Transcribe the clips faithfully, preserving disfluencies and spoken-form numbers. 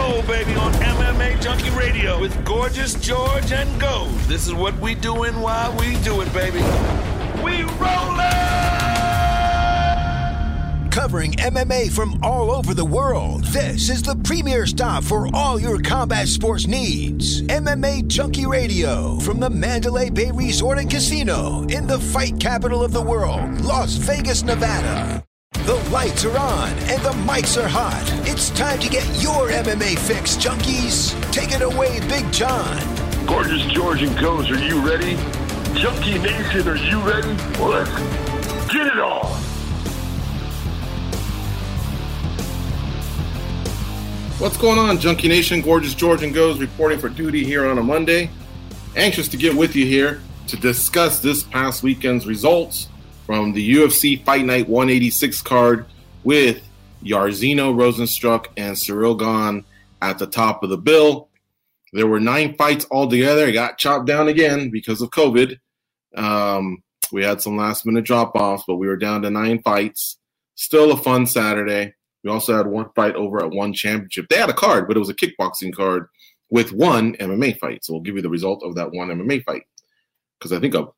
roll, baby, on M M A Junkie Radio with Gorgeous George and Goz. This is what we doing while we do it, baby. We rollin'! Covering M M A from all over the world, this is the premier stop for all your combat sports needs. M M A Junkie Radio from the Mandalay Bay Resort and Casino in the fight capital of the world, Las Vegas, Nevada. The lights are on and the mics are hot. It's time to get your M M A fix, junkies. Take it away, Big John. Gorgeous George and Goz, are you ready? Junkie Nation, are you ready? Well, let's get it on. What's going on, Junkie Nation? Gorgeous George and Goz reporting for duty here on a Monday. Anxious to get with you here to discuss this past weekend's results from the U F C Fight Night one eighty-six card with Jairzinho Rozenstruik and Ciryl Gane at the top of the bill. There were nine fights altogether. It got chopped down again because of COVID. Um, we had some last-minute drop-offs, but we were down to nine fights. Still a fun Saturday. We also had one fight over at One Championship. They had a card, but it was a kickboxing card with one M M A fight. So we'll give you the result of that one M M A fight. Because I think a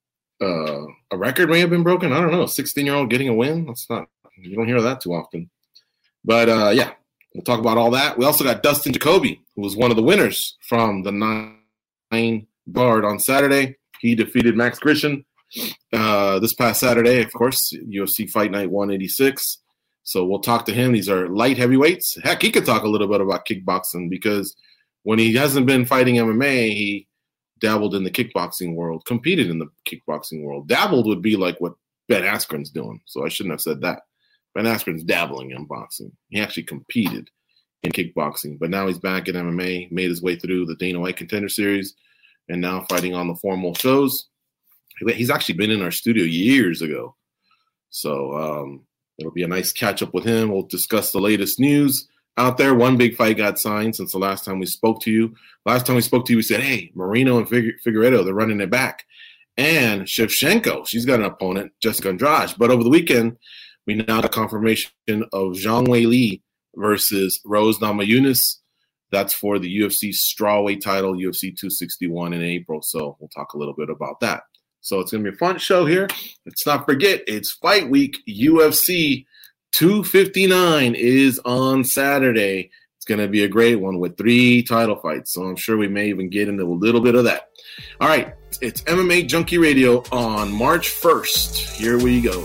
uh, a record may have been broken. I don't know. A sixteen-year-old getting a win? That's not – you don't hear that too often. But, uh, yeah, we'll talk about all that. We also got Dustin Jacoby, who was one of the winners from the nine card on Saturday. He defeated Max Grishin uh, this past Saturday, of course, U F C Fight Night one eighty-six. So we'll talk to him. These are light heavyweights. Heck, he could talk a little bit about kickboxing because when he hasn't been fighting M M A, he dabbled in the kickboxing world, competed in the kickboxing world. Dabbled would be like what Ben Askren's doing. So I shouldn't have said that. Ben Askren's dabbling in boxing. He actually competed in kickboxing, but now he's back at M M A, made his way through the Dana White Contender Series, and now fighting on the formal shows. He's actually been in our studio years ago. So, um, it'll be a nice catch-up with him. We'll discuss the latest news out there. One big fight got signed since the last time we spoke to you. Last time we spoke to you, we said, hey, Moreno and Figu- Figueiredo, they're running it back. And Shevchenko, she's got an opponent, Jessica Andrade. But over the weekend, we now got confirmation of Zhang Weili versus Rose Namajunas. That's for the U F C strawweight title, U F C two sixty-one in April. So we'll talk a little bit about that. So it's going to be a fun show here. Let's not forget, it's Fight Week. U F C two fifty-nine is on Saturday. It's going to be a great one with three title fights. So I'm sure we may even get into a little bit of that. All right, it's M M A Junkie Radio on March first. Here we go.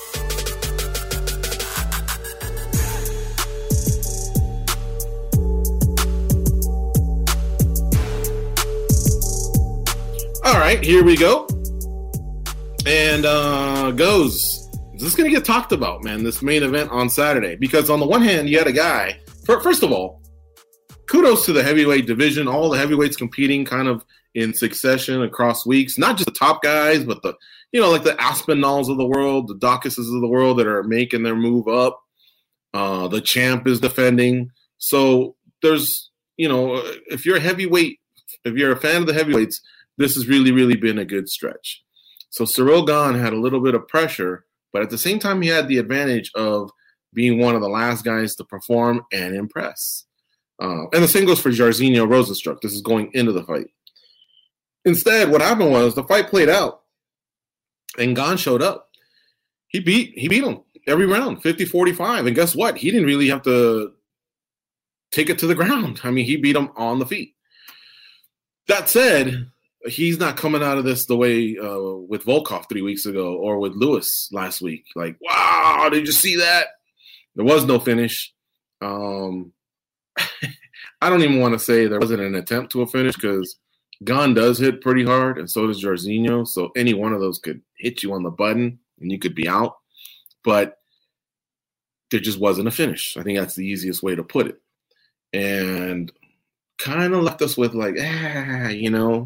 All right, here we go. And uh, Goz, this is going to get talked about, man, this main event on Saturday. Because on the one hand, you had a guy, first of all, kudos to the heavyweight division, all the heavyweights competing kind of in succession across weeks. Not just the top guys, but the, you know, like the Aspinalls of the world, the Dawkinses of the world that are making their move up. Uh, the champ is defending. So there's, you know, if you're a heavyweight, if you're a fan of the heavyweights, this has really, really been a good stretch. So Ciryl Gane had a little bit of pressure, but at the same time, he had the advantage of being one of the last guys to perform and impress. Uh, and the same goes for Jairzinho Rozenstruik. This is going into the fight. Instead, what happened was the fight played out, and Gane showed up. He beat he beat him every round, fifty forty-five. And guess what? He didn't really have to take it to the ground. I mean, he beat him on the feet. That said, he's not coming out of this the way uh, with Volkov three weeks ago or with Lewis last week. Like, wow, did you see that? There was no finish. Um, I don't even want to say there wasn't an attempt to a finish because Gane does hit pretty hard, and so does Jairzinho. So any one of those could hit you on the button, and you could be out. But there just wasn't a finish. I think that's the easiest way to put it. And kind of left us with like, ah, you know,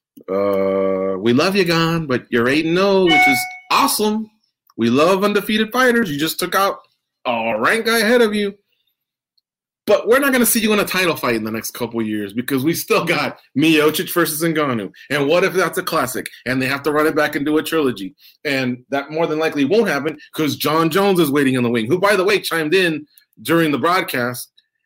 Uh, we love you, Gane, but you're eight and oh, which is awesome. We love undefeated fighters. You just took out a ranked guy ahead of you. But we're not going to see you in a title fight in the next couple of years because we still got Miocic versus Ngannou. And what if that's a classic and they have to run it back and do a trilogy? And that more than likely won't happen because John Jones is waiting in the wing, who, by the way, chimed in during the broadcast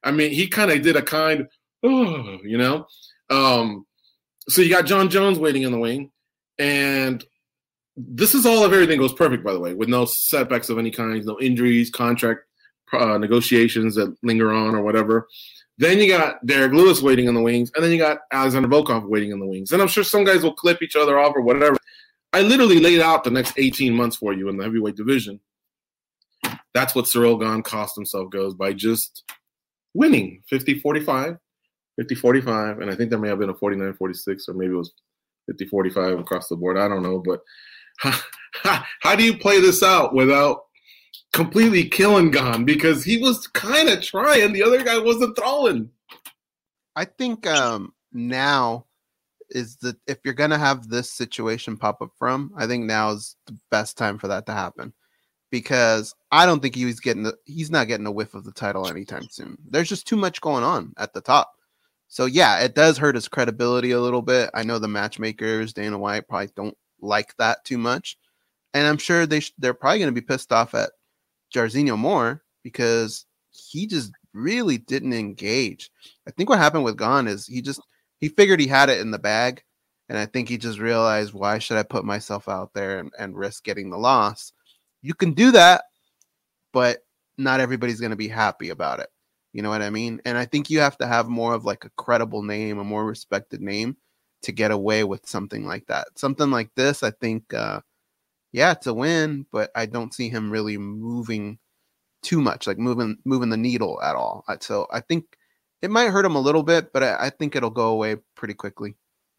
I mean, he kind of did a kind, oh, you know. Um, so you got John Jones waiting in the wing, and this is all if everything goes perfect, by the way, with no setbacks of any kind, no injuries, contract uh, negotiations that linger on or whatever. Then you got Derek Lewis waiting in the wings, and then you got Alexander Volkov waiting in the wings. And I'm sure some guys will clip each other off or whatever. I literally laid out the next eighteen months for you in the heavyweight division. That's what Ciryl Gane cost himself goes by just winning fifty forty-five, fifty forty-five, and I think there may have been a forty-nine forty-six, or maybe it was fifty forty-five across the board. I don't know, but how, how, how do you play this out without completely killing Gane? Because he was kind of trying. The other guy wasn't throwing. I think um, now is that if you're going to have this situation pop up from, I think now is the best time for that to happen. Because I don't think he was getting the, he's not getting a whiff of the title anytime soon. There's just too much going on at the top. So yeah, it does hurt his credibility a little bit. I know the matchmakers, Dana White, probably don't like that too much. And I'm sure they sh- they're probably going to be pissed off at Jairzinho more because he just really didn't engage. I think what happened with Gane is he just, he figured he had it in the bag. And I think he just realized, why should I put myself out there and, and risk getting the loss? You can do that, but not everybody's going to be happy about it. You know what I mean? And I think you have to have more of like a credible name, a more respected name to get away with something like that. Something like this, I think, uh, yeah, it's a win, but I don't see him really moving too much, like moving moving the needle at all. So I think it might hurt him a little bit, but I, I think it'll go away pretty quickly.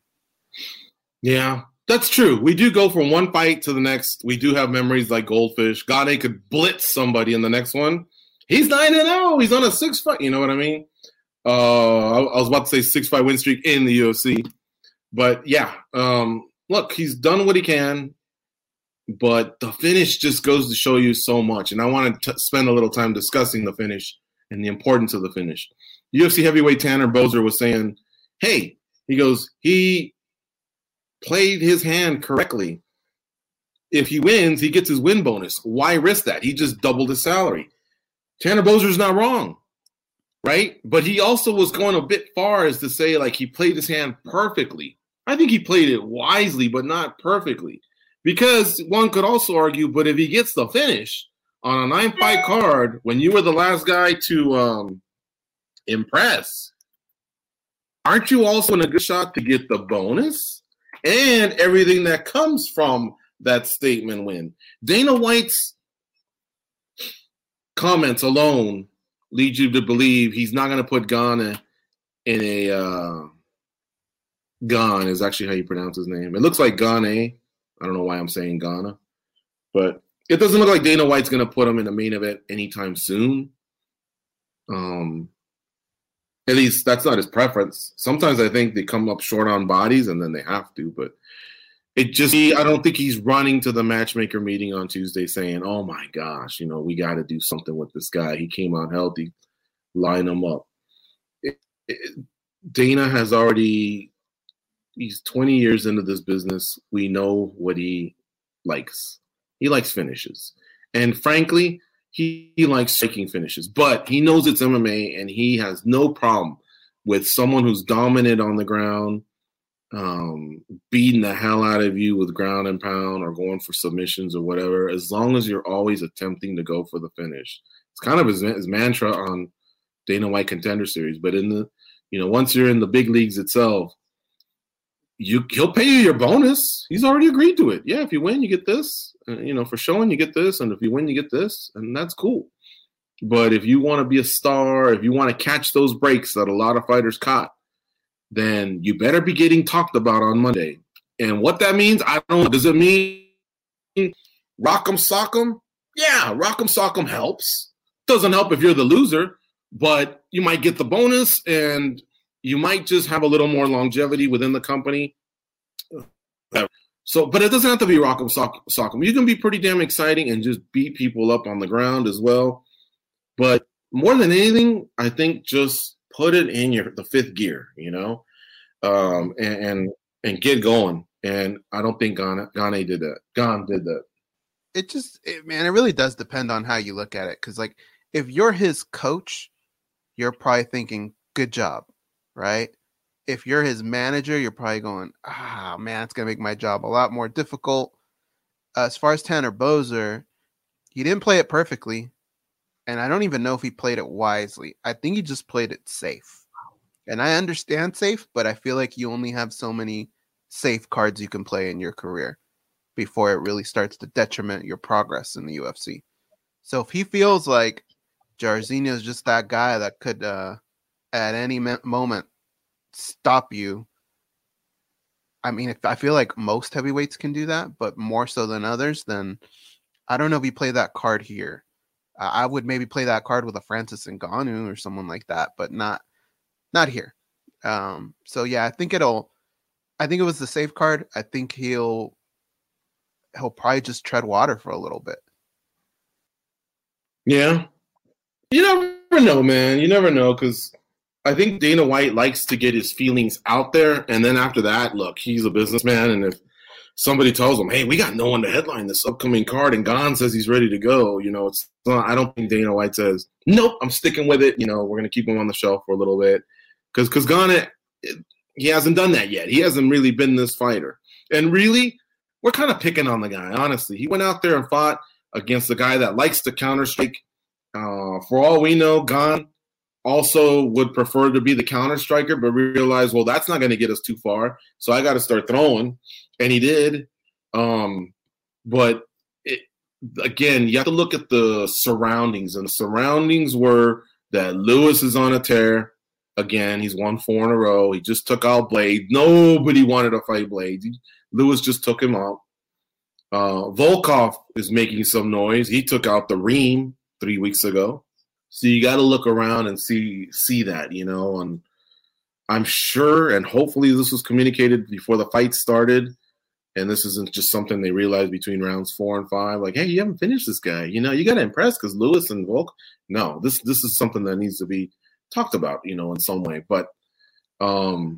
Yeah. That's true. We do go from one fight to the next. We do have memories like Goldfish. Gane could blitz somebody in the next one. He's nine and zero. He's on a six fight. You know what I mean? Uh, I, I was about to say six fight win streak in the U F C, but yeah. Um, look, he's done what he can, but the finish just goes to show you so much. And I want to spend a little time discussing the finish and the importance of the finish. U F C heavyweight Tanner Boser was saying, "Hey," he goes, he. played his hand correctly. If he wins, he gets his win bonus. Why risk that? He just doubled his salary. Tanner Boser's not wrong, right? But he also was going a bit far as to say, like, he played his hand perfectly. I think he played it wisely, but not perfectly. Because one could also argue, but if he gets the finish on a nine-fight card, when you were the last guy to um, impress, aren't you also in a good shot to get the bonus? And everything that comes from that statement win. Dana White's comments alone lead you to believe he's not going to put Gane in a uh, Gane is actually how you pronounce his name. It looks like Gane. I don't know why I'm saying Ghana, but it doesn't look like Dana White's going to put him in the main event anytime soon. Um. At least that's not his preference. Sometimes I think they come up short on bodies and then they have to, but it just, I don't think he's running to the matchmaker meeting on Tuesday saying, oh my gosh, you know, we got to do something with this guy. He came out healthy, line him up. It, it, Dana has already, he's twenty years into this business. We know what he likes. He likes finishes. And frankly, He, he likes striking finishes, but he knows it's M M A, and he has no problem with someone who's dominant on the ground, um, beating the hell out of you with ground and pound or going for submissions or whatever, as long as you're always attempting to go for the finish. It's kind of his, his mantra on Dana White Contender Series. But in the, you know, once you're in the big leagues itself, you he'll pay you your bonus. He's already agreed to it. Yeah, if you win, you get this. Uh, you know, for showing, you get this, and if you win, you get this, and that's cool. But if you want to be a star, if you want to catch those breaks that a lot of fighters caught, then you better be getting talked about on Monday. And what that means, I don't know. Does it mean rock'em sock'em? Yeah, rock'em sock'em helps. Doesn't help if you're the loser, but you might get the bonus, and you might just have a little more longevity within the company. So, but it doesn't have to be rock'em sock, sock'em. You can be pretty damn exciting and just beat people up on the ground as well. But more than anything, I think just put it in your the fifth gear, you know, um, and, and and get going. And I don't think Gane, Gane did that. Gane did that. It just, it, man, it really does depend on how you look at it. Because, like, if you're his coach, you're probably thinking, good job, right? If you're his manager, you're probably going, ah, man, it's going to make my job a lot more difficult. Uh, as far as Tanner Boser, he didn't play it perfectly. And I don't even know if he played it wisely. I think he just played it safe. And I understand safe, but I feel like you only have so many safe cards you can play in your career before it really starts to detriment your progress in the U F C. So if he feels like Jairzinho is just that guy that could, uh, at any me- moment, stop you. I mean, if I feel like most heavyweights can do that, but more so than others, then I don't know if you play that card here. Uh, I would maybe play that card with a Francis Ngannou or someone like that, but not not here. Um, so yeah, I think it'll. I think it was the safe card. I think he'll he'll probably just tread water for a little bit. Yeah, you never know, man. You never know because I think Dana White likes to get his feelings out there, and then after that, look, he's a businessman, and if somebody tells him, "Hey, we got no one to headline this upcoming card," and Gon says he's ready to go, you know, it's not, I don't think Dana White says, "Nope, I'm sticking with it." You know, we're gonna keep him on the shelf for a little bit because because Gon, it, he hasn't done that yet. He hasn't really been this fighter, and really, we're kind of picking on the guy. Honestly, he went out there and fought against the guy that likes to counter strike. Uh, for all we know, Gon also would prefer to be the counter striker, but realize, well, that's not going to get us too far. So I got to start throwing. And he did. Um, but it, again, you have to look at the surroundings. And the surroundings were that Lewis is on a tear. Again, he's won four in a row. He just took out Blade. Nobody wanted to fight Blade. Lewis just took him out. Uh, Volkov is making some noise. He took out the Reem three weeks ago. So you got to look around and see see that, you know. And I'm sure, and hopefully this was communicated before the fight started, and this isn't just something they realized between rounds four and five. Like, hey, you haven't finished this guy. You know, you got to impress because Lewis and Volk. No, this this is something that needs to be talked about, you know, in some way. But um,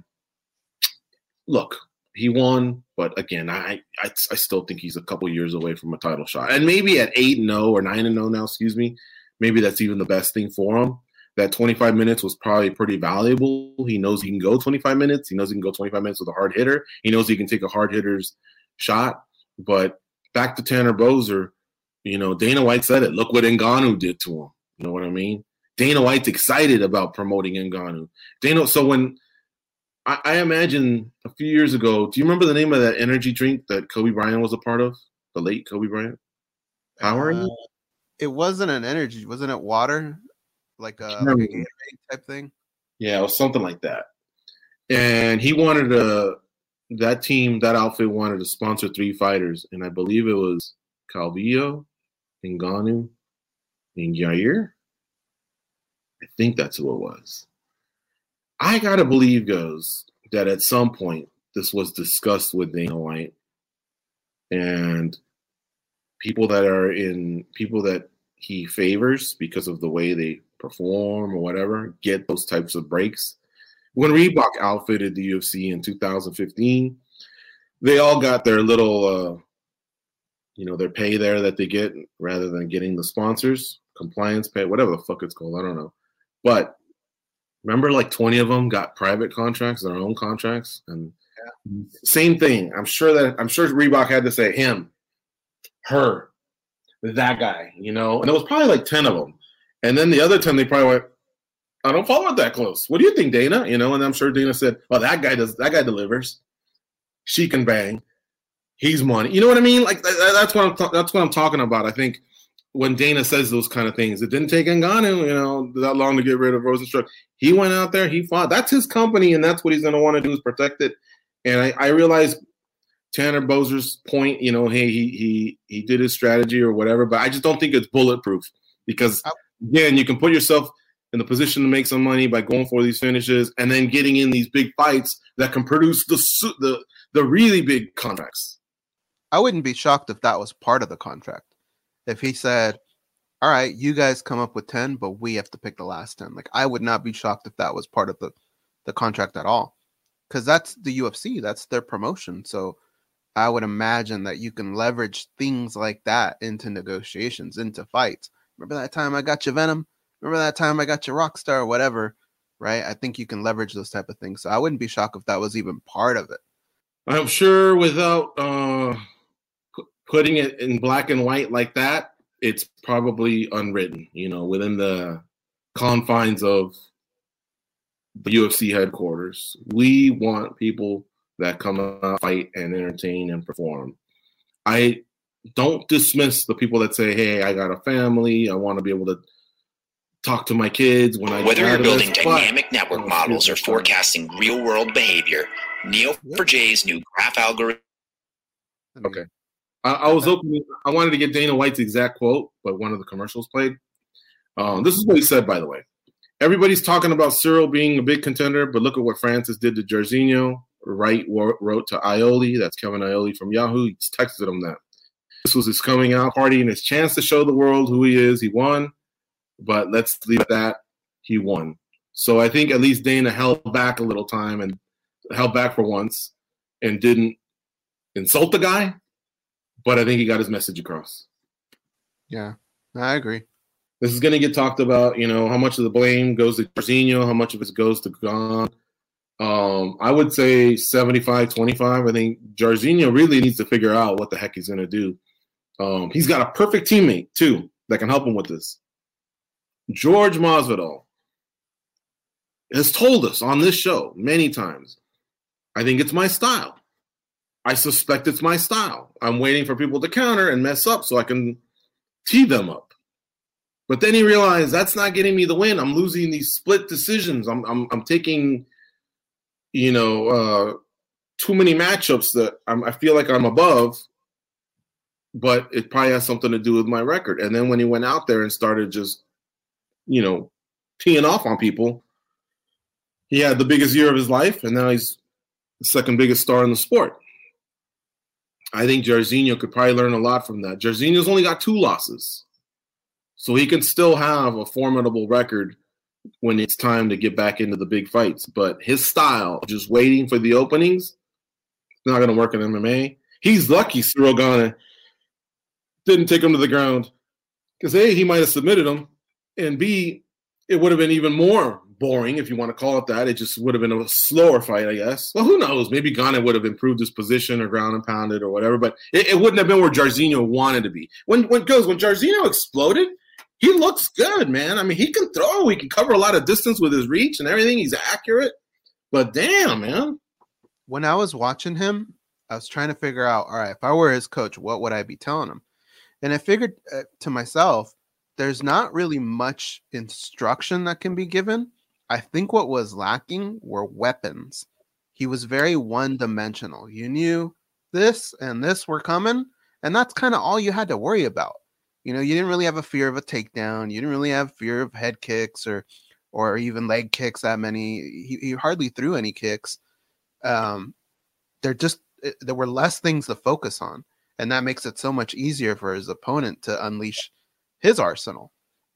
look, he won, but again, I, I I still think he's a couple years away from a title shot, and maybe at eight and zero or nine and zero now, excuse me. Maybe that's even the best thing for him. That twenty-five minutes was probably pretty valuable. He knows he can go twenty-five minutes. He knows he can go twenty-five minutes with a hard hitter. He knows he can take a hard hitter's shot. But back to Tanner Boser, you know, Dana White said it. Look what Ngannou did to him. You know what I mean? Dana White's excited about promoting Ngannou. Dana, so when I, I imagine a few years ago, do you remember the name of that energy drink that Kobe Bryant was a part of? The late Kobe Bryant? Power? Uh, it wasn't an energy. Wasn't it water? Like a, like a Gatorade type thing? Yeah, it was something like that. And he wanted to, that team, that outfit wanted to sponsor three fighters. And I believe it was Calvillo, Ngannou, and Yair. I think that's who it was. I got to believe, goes, that at some point this was discussed with Dana White. And people that are in, people that he favors because of the way they perform or whatever, get those types of breaks. When Reebok outfitted the U F C in two thousand fifteen, they all got their little, uh, you know, their pay there that they get rather than getting the sponsors, compliance pay, whatever the fuck it's called. I don't know. But remember, like twenty of them got private contracts, their own contracts. And yeah. Same thing. I'm sure that, I'm sure Reebok had to say him, her, that guy, you know, and there was probably like ten of them. And then the other ten, they probably went, I don't follow it that close. What do you think, Dana? You know, and I'm sure Dana said, well, that guy does, that guy delivers. She can bang. He's money. You know what I mean? Like that, that's what I'm, th- that's what I'm talking about. I think when Dana says those kind of things, it didn't take Ngannou, you know, that long to get rid of Rosenstruck. He went out there, he fought. That's his company, and that's what he's going to want to do is protect it. And I, I realize Tanner Boser's point, you know, hey, he he he did his strategy or whatever, but I just don't think it's bulletproof because, again, you can put yourself in the position to make some money by going for these finishes and then getting in these big fights that can produce the the the really big contracts. I wouldn't be shocked if that was part of the contract. If he said, all right, you guys come up with ten, but we have to pick the last ten. Like, I would not be shocked if that was part of the, the contract at all. Because that's the U F C. That's their promotion. So I would imagine that you can leverage things like that into negotiations, into fights. Remember that time I got you Venom? remember that time I got you rock star or whatever, right? I think you can leverage those type of things. So I wouldn't be shocked if that was even part of it. I'm sure without uh, putting it in black and white like that, it's probably unwritten, you know, within the confines of the U F C headquarters. We want people that come out, fight, and entertain and perform. I don't dismiss the people that say, hey, I got a family. I want to be able to talk to my kids when I Whether get you're out building of this, dynamic but, network oh, models or excuse me, forecasting real-world behavior, Neo four J's new graph algorithm. Okay. I, I was opening, I wanted to get Dana White's exact quote, but one of the commercials played. Um, this is what he said, by the way. Everybody's talking about Cyril being a big contender, but look at what Francis did to Jairzinho. Wright wrote to Ioli, that's Kevin Ioli from Yahoo. He texted him that. This was his coming out party and his chance to show the world who he is. He won, but let's leave it at that. He won. So I think at least Dana held back a little time and held back for once and didn't insult the guy, but I think he got his message across. Yeah, I agree. This is going to get talked about, you know, how much of the blame goes to Jairzinho, how much of it goes to Gane. Um, I would say seventy-five twenty-five. I think Jairzinho really needs to figure out what the heck he's going to do. Um, he's got a perfect teammate, too, that can help him with this. George Masvidal has told us on this show many times, I think it's my style. I suspect it's my style. I'm waiting for people to counter and mess up so I can tee them up. But then he realized that's not getting me the win. I'm losing these split decisions. I'm I'm, I'm taking, you know, uh, too many matchups that I'm, I feel like I'm above, but it probably has something to do with my record. And then when he went out there and started just, you know, teeing off on people, he had the biggest year of his life, and now he's the second biggest star in the sport. I think Jairzinho could probably learn a lot from that. Jairzinho's only got two losses, so he can still have a formidable record when it's time to get back into the big fights. But his style, just waiting for the openings, it's not going to work in M M A. He's lucky Cyril Gane didn't take him to the ground because, A, he might have submitted him, and B, it would have been even more boring, if you want to call it that. It just would have been a slower fight, I guess. Well, who knows? Maybe Gane would have improved his position or ground and pounded or whatever, but it, it wouldn't have been where Jairzinho wanted to be. When when goes when Jairzinho exploded, he looks good, man. I mean, he can throw. He can cover a lot of distance with his reach and everything. He's accurate. But damn, man. When I was watching him, I was trying to figure out, all right, if I were his coach, what would I be telling him? And I figured uh, to myself, there's not really much instruction that can be given. I think what was lacking were weapons. He was very one-dimensional. You knew this and this were coming, and that's kind of all you had to worry about. You know, you didn't really have a fear of a takedown. You didn't really have fear of head kicks or or even leg kicks that many. He, he hardly threw any kicks. Um, there just there were less things to focus on, and that makes it so much easier for his opponent to unleash his arsenal.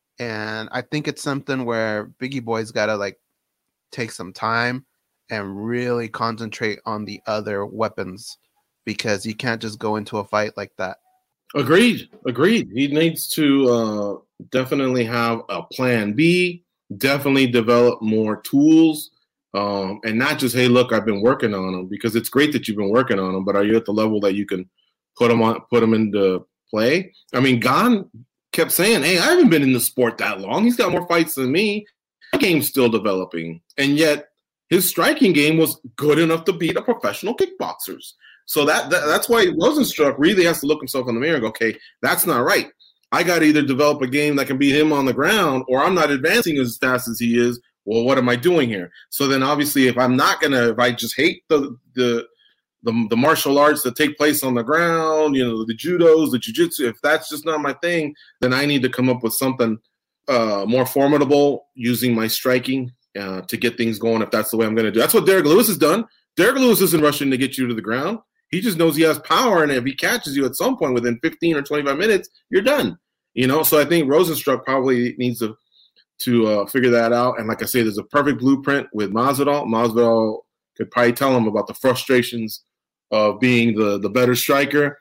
And I think it's something where Biggie Boy's got to like take some time and really concentrate on the other weapons, because you can't just go into a fight like that. Agreed. Agreed. He needs to uh, definitely have a plan B, definitely develop more tools, um, and not just, hey, look, I've been working on them, because it's great that you've been working on them, but are you at the level that you can put them on, put them into play? I mean, Gane kept saying, hey, I haven't been in the sport that long. He's got more fights than me. The game's still developing. And yet his striking game was good enough to beat a professional kickboxers. So that, that that's why Rosenstruck really has to look himself in the mirror and go, okay, that's not right. I got to either develop a game that can beat him on the ground, or I'm not advancing as fast as he is. Well, what am I doing here? So then obviously if I'm not going to, if I just hate the, the, the, the martial arts that take place on the ground, you know, the judos, the jiu-jitsu, if that's just not my thing, then I need to come up with something uh, more formidable using my striking uh, to get things going, if that's the way I'm going to do. That's what Derek Lewis has done. Derek Lewis isn't rushing to get you to the ground. He just knows he has power, and if he catches you at some point within fifteen or twenty-five minutes, you're done. You know, so I think Rosenstruck probably needs to to uh, figure that out. And like I say, there's a perfect blueprint with Masvidal. Masvidal could probably tell him about the frustrations of being the, the better striker.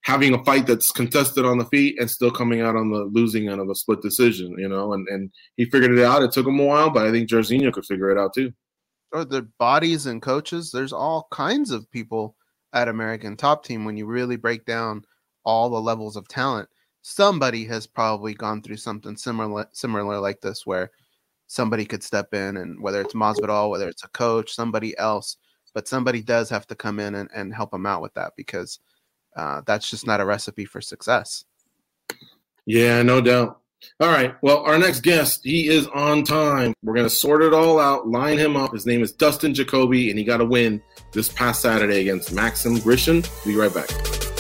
having a fight that's contested on the feet and still coming out on the losing end of a split decision, you know, and, and he figured it out. It took him a while, but I think Jairzinho could figure it out too. Or the bodies and coaches, there's all kinds of people at American Top Team. When you really break down all the levels of talent, somebody has probably gone through something similar, similar like this, where somebody could step in, and whether it's Masvidal, whether it's a coach, somebody else, but somebody does have to come in and, and help them out with that, because uh, that's just not a recipe for success. Yeah, no doubt. All right. Well, our next guest, he is on time. We're going to sort it all out, line him up. His name is Dustin Jacoby, and he got a win this past Saturday against Maxim Grishin. Be right back.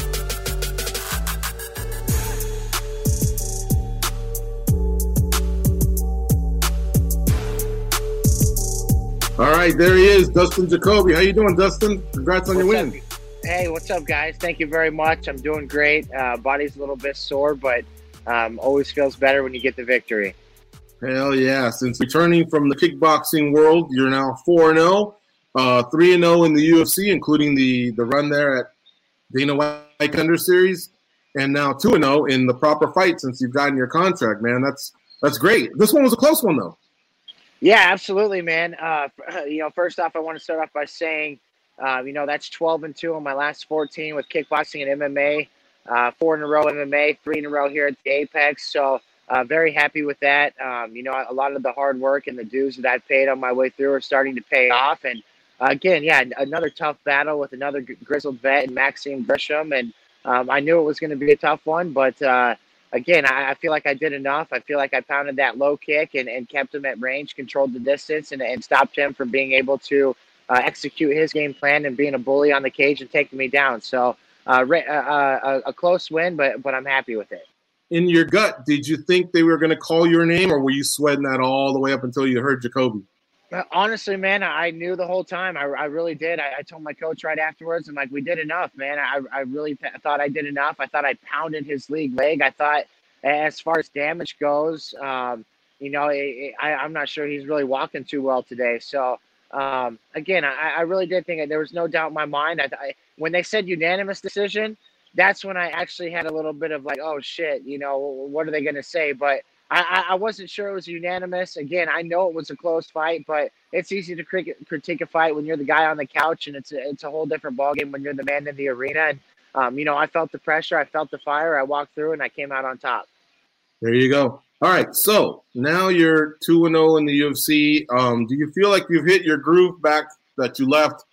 All right, there he is, Dustin Jacoby. How you doing, Dustin? Congrats on what's your up? win. Hey, what's up, guys? Thank you very much. I'm doing great. Uh, body's a little bit sore, but um, always feels better when you get the victory. Hell yeah. Since returning from the kickboxing world, you're now four and oh, uh, three and oh in the U F C, including the, the run there at Dana White Contender Series, and now two and oh in the proper fight since you've gotten your contract, man. That's that's great. This one was a close one, though. Yeah, absolutely, man. Uh, you know, first off, I want to start off by saying, uh, you know, that's twelve and two on my last fourteen with kickboxing and M M A, uh, four in a row M M A, three in a row here at the Apex. So uh, very happy with that. Um, you know, a lot of the hard work and the dues that I've paid on my way through are starting to pay off. And uh, again, yeah, another tough battle with another grizzled vet and Maxime Grisham. And um, I knew it was going to be a tough one, but uh, Again, I, I feel like I did enough. I feel like I pounded that low kick and, and kept him at range, controlled the distance, and, and stopped him from being able to uh, execute his game plan and being a bully on the cage and taking me down. So uh, re- uh, uh, a close win, but but I'm happy with it. In your gut, did you think they were going to call your name, or were you sweating that all the way up until you heard Jacoby? Honestly, man, I knew the whole time. I, I really did. I, I told my coach right afterwards, I'm like, we did enough, man. I, I really p- thought I did enough. I thought I pounded his league leg. I thought as far as damage goes, um, you know, it, it, I, I'm not sure he's really walking too well today. So, um, again, I, I really did think there was no doubt in my mind. I, I, when they said unanimous decision, that's when I actually had a little bit of like, oh, shit, you know, what are they going to say? But I, I wasn't sure it was unanimous. Again, I know it was a close fight, but it's easy to critique a fight when you're the guy on the couch, and it's a, it's a whole different ballgame when you're the man in the arena. And, um, you know, I felt the pressure. I felt the fire. I walked through, and I came out on top. There you go. All right, so now you're two and oh in the U F C. Um, do you feel like you've hit your groove back that you left,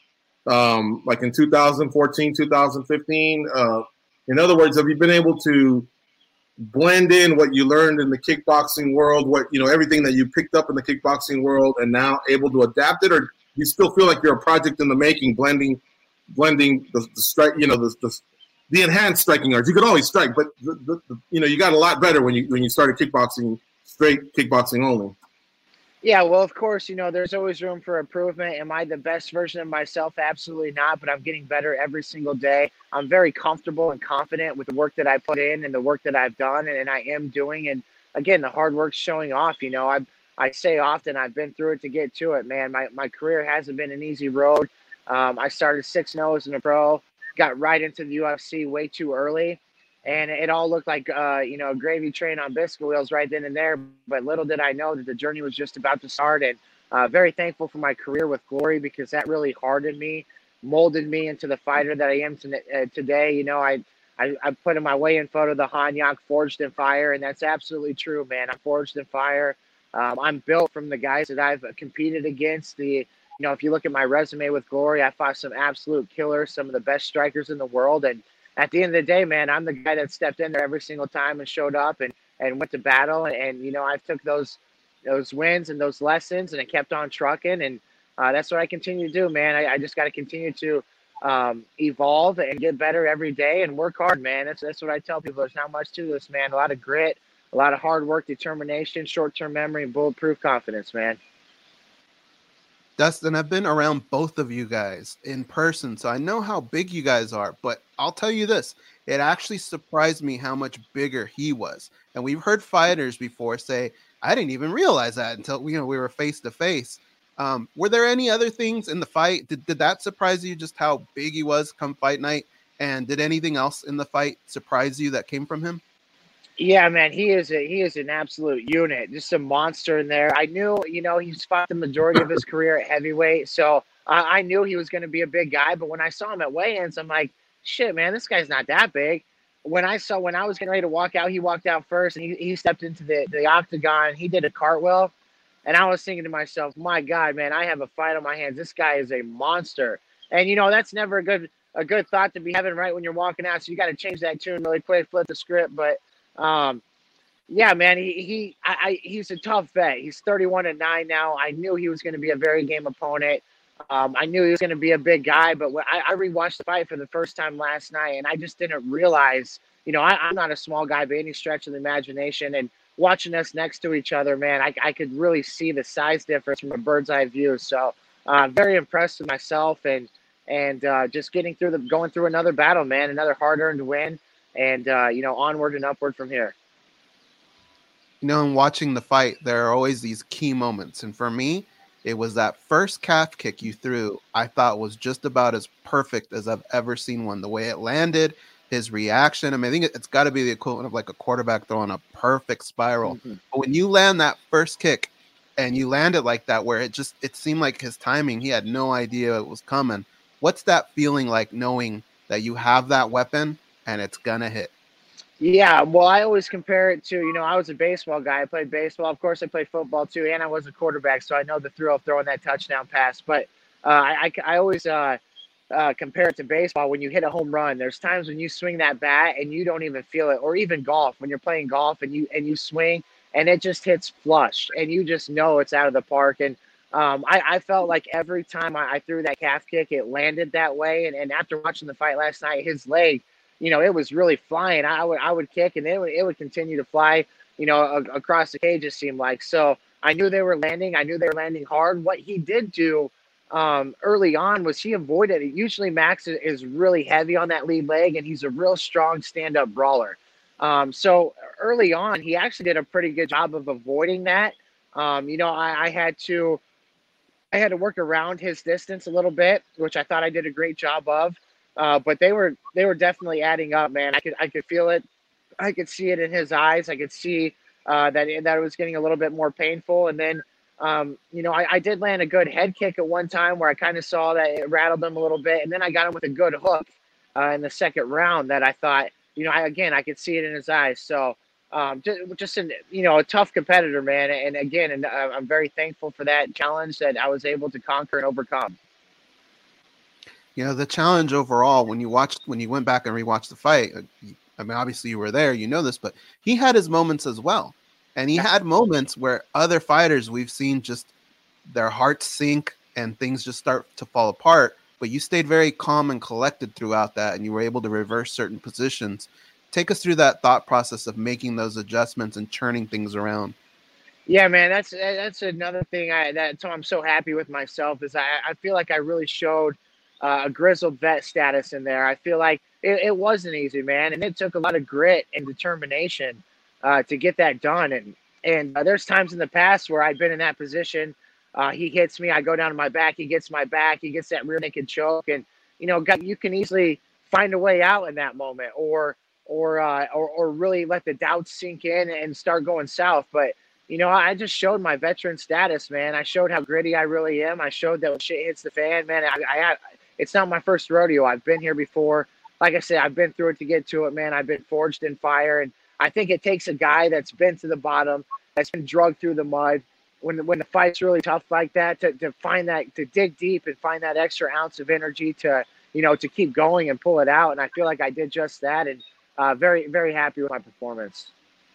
um, like in two thousand fourteen, two thousand fifteen? Uh, in other words, have you been able to blend in what you learned in the kickboxing world, what, you know, everything that you picked up in the kickboxing world, and now able to adapt it? Or do you still feel like you're a project in the making, blending, blending the, the strike, you know, the, the the enhanced striking arts? You could always strike, but the, the, the, you know, you got a lot better when you when you started kickboxing, straight kickboxing only. Yeah, well, of course, you know, there's always room for improvement. Am I the best version of myself? Absolutely not, but I'm getting better every single day. I'm very comfortable and confident with the work that I put in and the work that I've done and, and I am doing. And again, the hard work's showing off. You know, I I say often I've been through it to get to it, man. My my career hasn't been an easy road. Um, I started six and oh in a pro, got right into the U F C way too early. And it all looked like, uh, you know, a gravy train on biscuit wheels right then and there. But little did I know that the journey was just about to start. And uh, very thankful for my career with Glory, because that really hardened me, molded me into the fighter that I am to, uh, today. You know, I, I, I put in my weigh-in photo the Hanyak forged in fire, and that's absolutely true, man. I'm forged in fire. Um, I'm built from the guys that I've competed against. The, you know, if you look at my resume with Glory, I fought some absolute killers, some of the best strikers in the world. And at the end of the day, man, I'm the guy that stepped in there every single time and showed up and, and went to battle. And, and, you know, I took those those wins and those lessons and I kept on trucking. And uh, that's what I continue to do, man. I, I just got to continue to um, evolve and get better every day and work hard, man. That's, that's what I tell people. There's not much to this, man. A lot of grit, a lot of hard work, determination, short-term memory, and bulletproof confidence, man. Dustin, I've been around both of you guys in person, so I know how big you guys are, but I'll tell you this, it actually surprised me how much bigger he was. And we've heard fighters before say, I didn't even realize that until, you know, we were face to face. Um, were there any other things in the fight? Did, did that surprise you, just how big he was come fight night? And did anything else in the fight surprise you that came from him? Yeah, man, he is a he is an absolute unit, just a monster in there. I knew, you know, he's fought the majority of his career at heavyweight, so I, I knew he was going to be a big guy. But when I saw him at weigh-ins, I'm like, shit, man, this guy's not that big. When I saw when I was getting ready to walk out, he walked out first, and he, he stepped into the the octagon. He did a cartwheel, and I was thinking to myself, my God, man, I have a fight on my hands. This guy is a monster, and you know that's never a good a good thought to be having right when you're walking out. So you got to change that tune really quick, flip the script, but. Um, yeah, man, he, he, I, I, he's a tough vet. He's thirty-one and nine now. I knew he was going to be a very game opponent. Um, I knew he was going to be a big guy, but when I, I rewatched the fight for the first time last night, and I just didn't realize, you know, I, I'm not a small guy by any stretch of the imagination. And watching us next to each other, man, I, I could really see the size difference from a bird's eye view. So, uh, very impressed with myself and, and, uh, just getting through the, going through another battle, man, another hard earned win. And, uh, you know, onward and upward from here. You know, in watching the fight, there are always these key moments. And for me, it was that first calf kick you threw, I thought was just about as perfect as I've ever seen one. The way it landed, his reaction. I mean, I think it's got to be the equivalent of like a quarterback throwing a perfect spiral. Mm-hmm. But when you land that first kick and you land it like that, where it just, it seemed like his timing, he had no idea it was coming. What's that feeling like, knowing that you have that weapon and it's gonna hit? Yeah, well, I always compare it to, you know, I was a baseball guy. I played baseball. Of course, I played football too, and I was a quarterback, so I know the thrill of throwing that touchdown pass. But uh, I, I always uh, uh, compare it to baseball. When you hit a home run, there's times when you swing that bat and you don't even feel it, or even golf, when you're playing golf and you and you swing and it just hits flush, and you just know it's out of the park. And um, I, I felt like every time I, I threw that calf kick, it landed that way. And, and after watching the fight last night, his leg, you know, it was really flying. I would I would kick, and it would, it would continue to fly, you know, a, across the cage, it seemed like. So I knew they were landing. I knew they were landing hard. What he did do um, early on was he avoided it. Usually Max is, is really heavy on that lead leg, and he's a real strong stand-up brawler. Um, so early on, he actually did a pretty good job of avoiding that. Um, you know, I, I had to I had to work around his distance a little bit, which I thought I did a great job of. Uh, but they were they were definitely adding up, man. I could I could feel it. I could see it in his eyes. I could see uh, that that it was getting a little bit more painful. And then, um, you know, I, I did land a good head kick at one time where I kind of saw that it rattled him a little bit. And then I got him with a good hook uh, in the second round that I thought, you know, I, again, I could see it in his eyes. So um, just, just an, you know, a tough competitor, man. And again, and I'm very thankful for that challenge that I was able to conquer and overcome. You know, the challenge overall, when you watched, when you went back and rewatched the fight, I mean, obviously you were there, you know this, but he had his moments as well. And he had moments where other fighters we've seen just their hearts sink and things just start to fall apart. But you stayed very calm and collected throughout that, and you were able to reverse certain positions. Take us through that thought process of making those adjustments and turning things around. Yeah, man, that's that's another thing I that's why I'm so happy with myself is I, I feel like I really showed Uh, a grizzled vet status in there. I feel like it, it wasn't easy, man, and it took a lot of grit and determination uh, to get that done. And and uh, there's times in the past where I've been in that position. Uh, he hits me, I go down to my back. He gets my back. He gets that rear naked choke, and you know, God, you can easily find a way out in that moment, or or uh, or or really let the doubts sink in and start going south. But you know, I just showed my veteran status, man. I showed how gritty I really am. I showed that when shit hits the fan, man, I, I had. It's not my first rodeo. I've been here before. Like I said, I've been through it to get to it, man. I've been forged in fire. And I think it takes a guy that's been to the bottom, that's been drugged through the mud, when, when the fight's really tough like that, to, to find that, to dig deep and find that extra ounce of energy to, you know, to keep going and pull it out. And I feel like I did just that. And uh, very, very happy with my performance.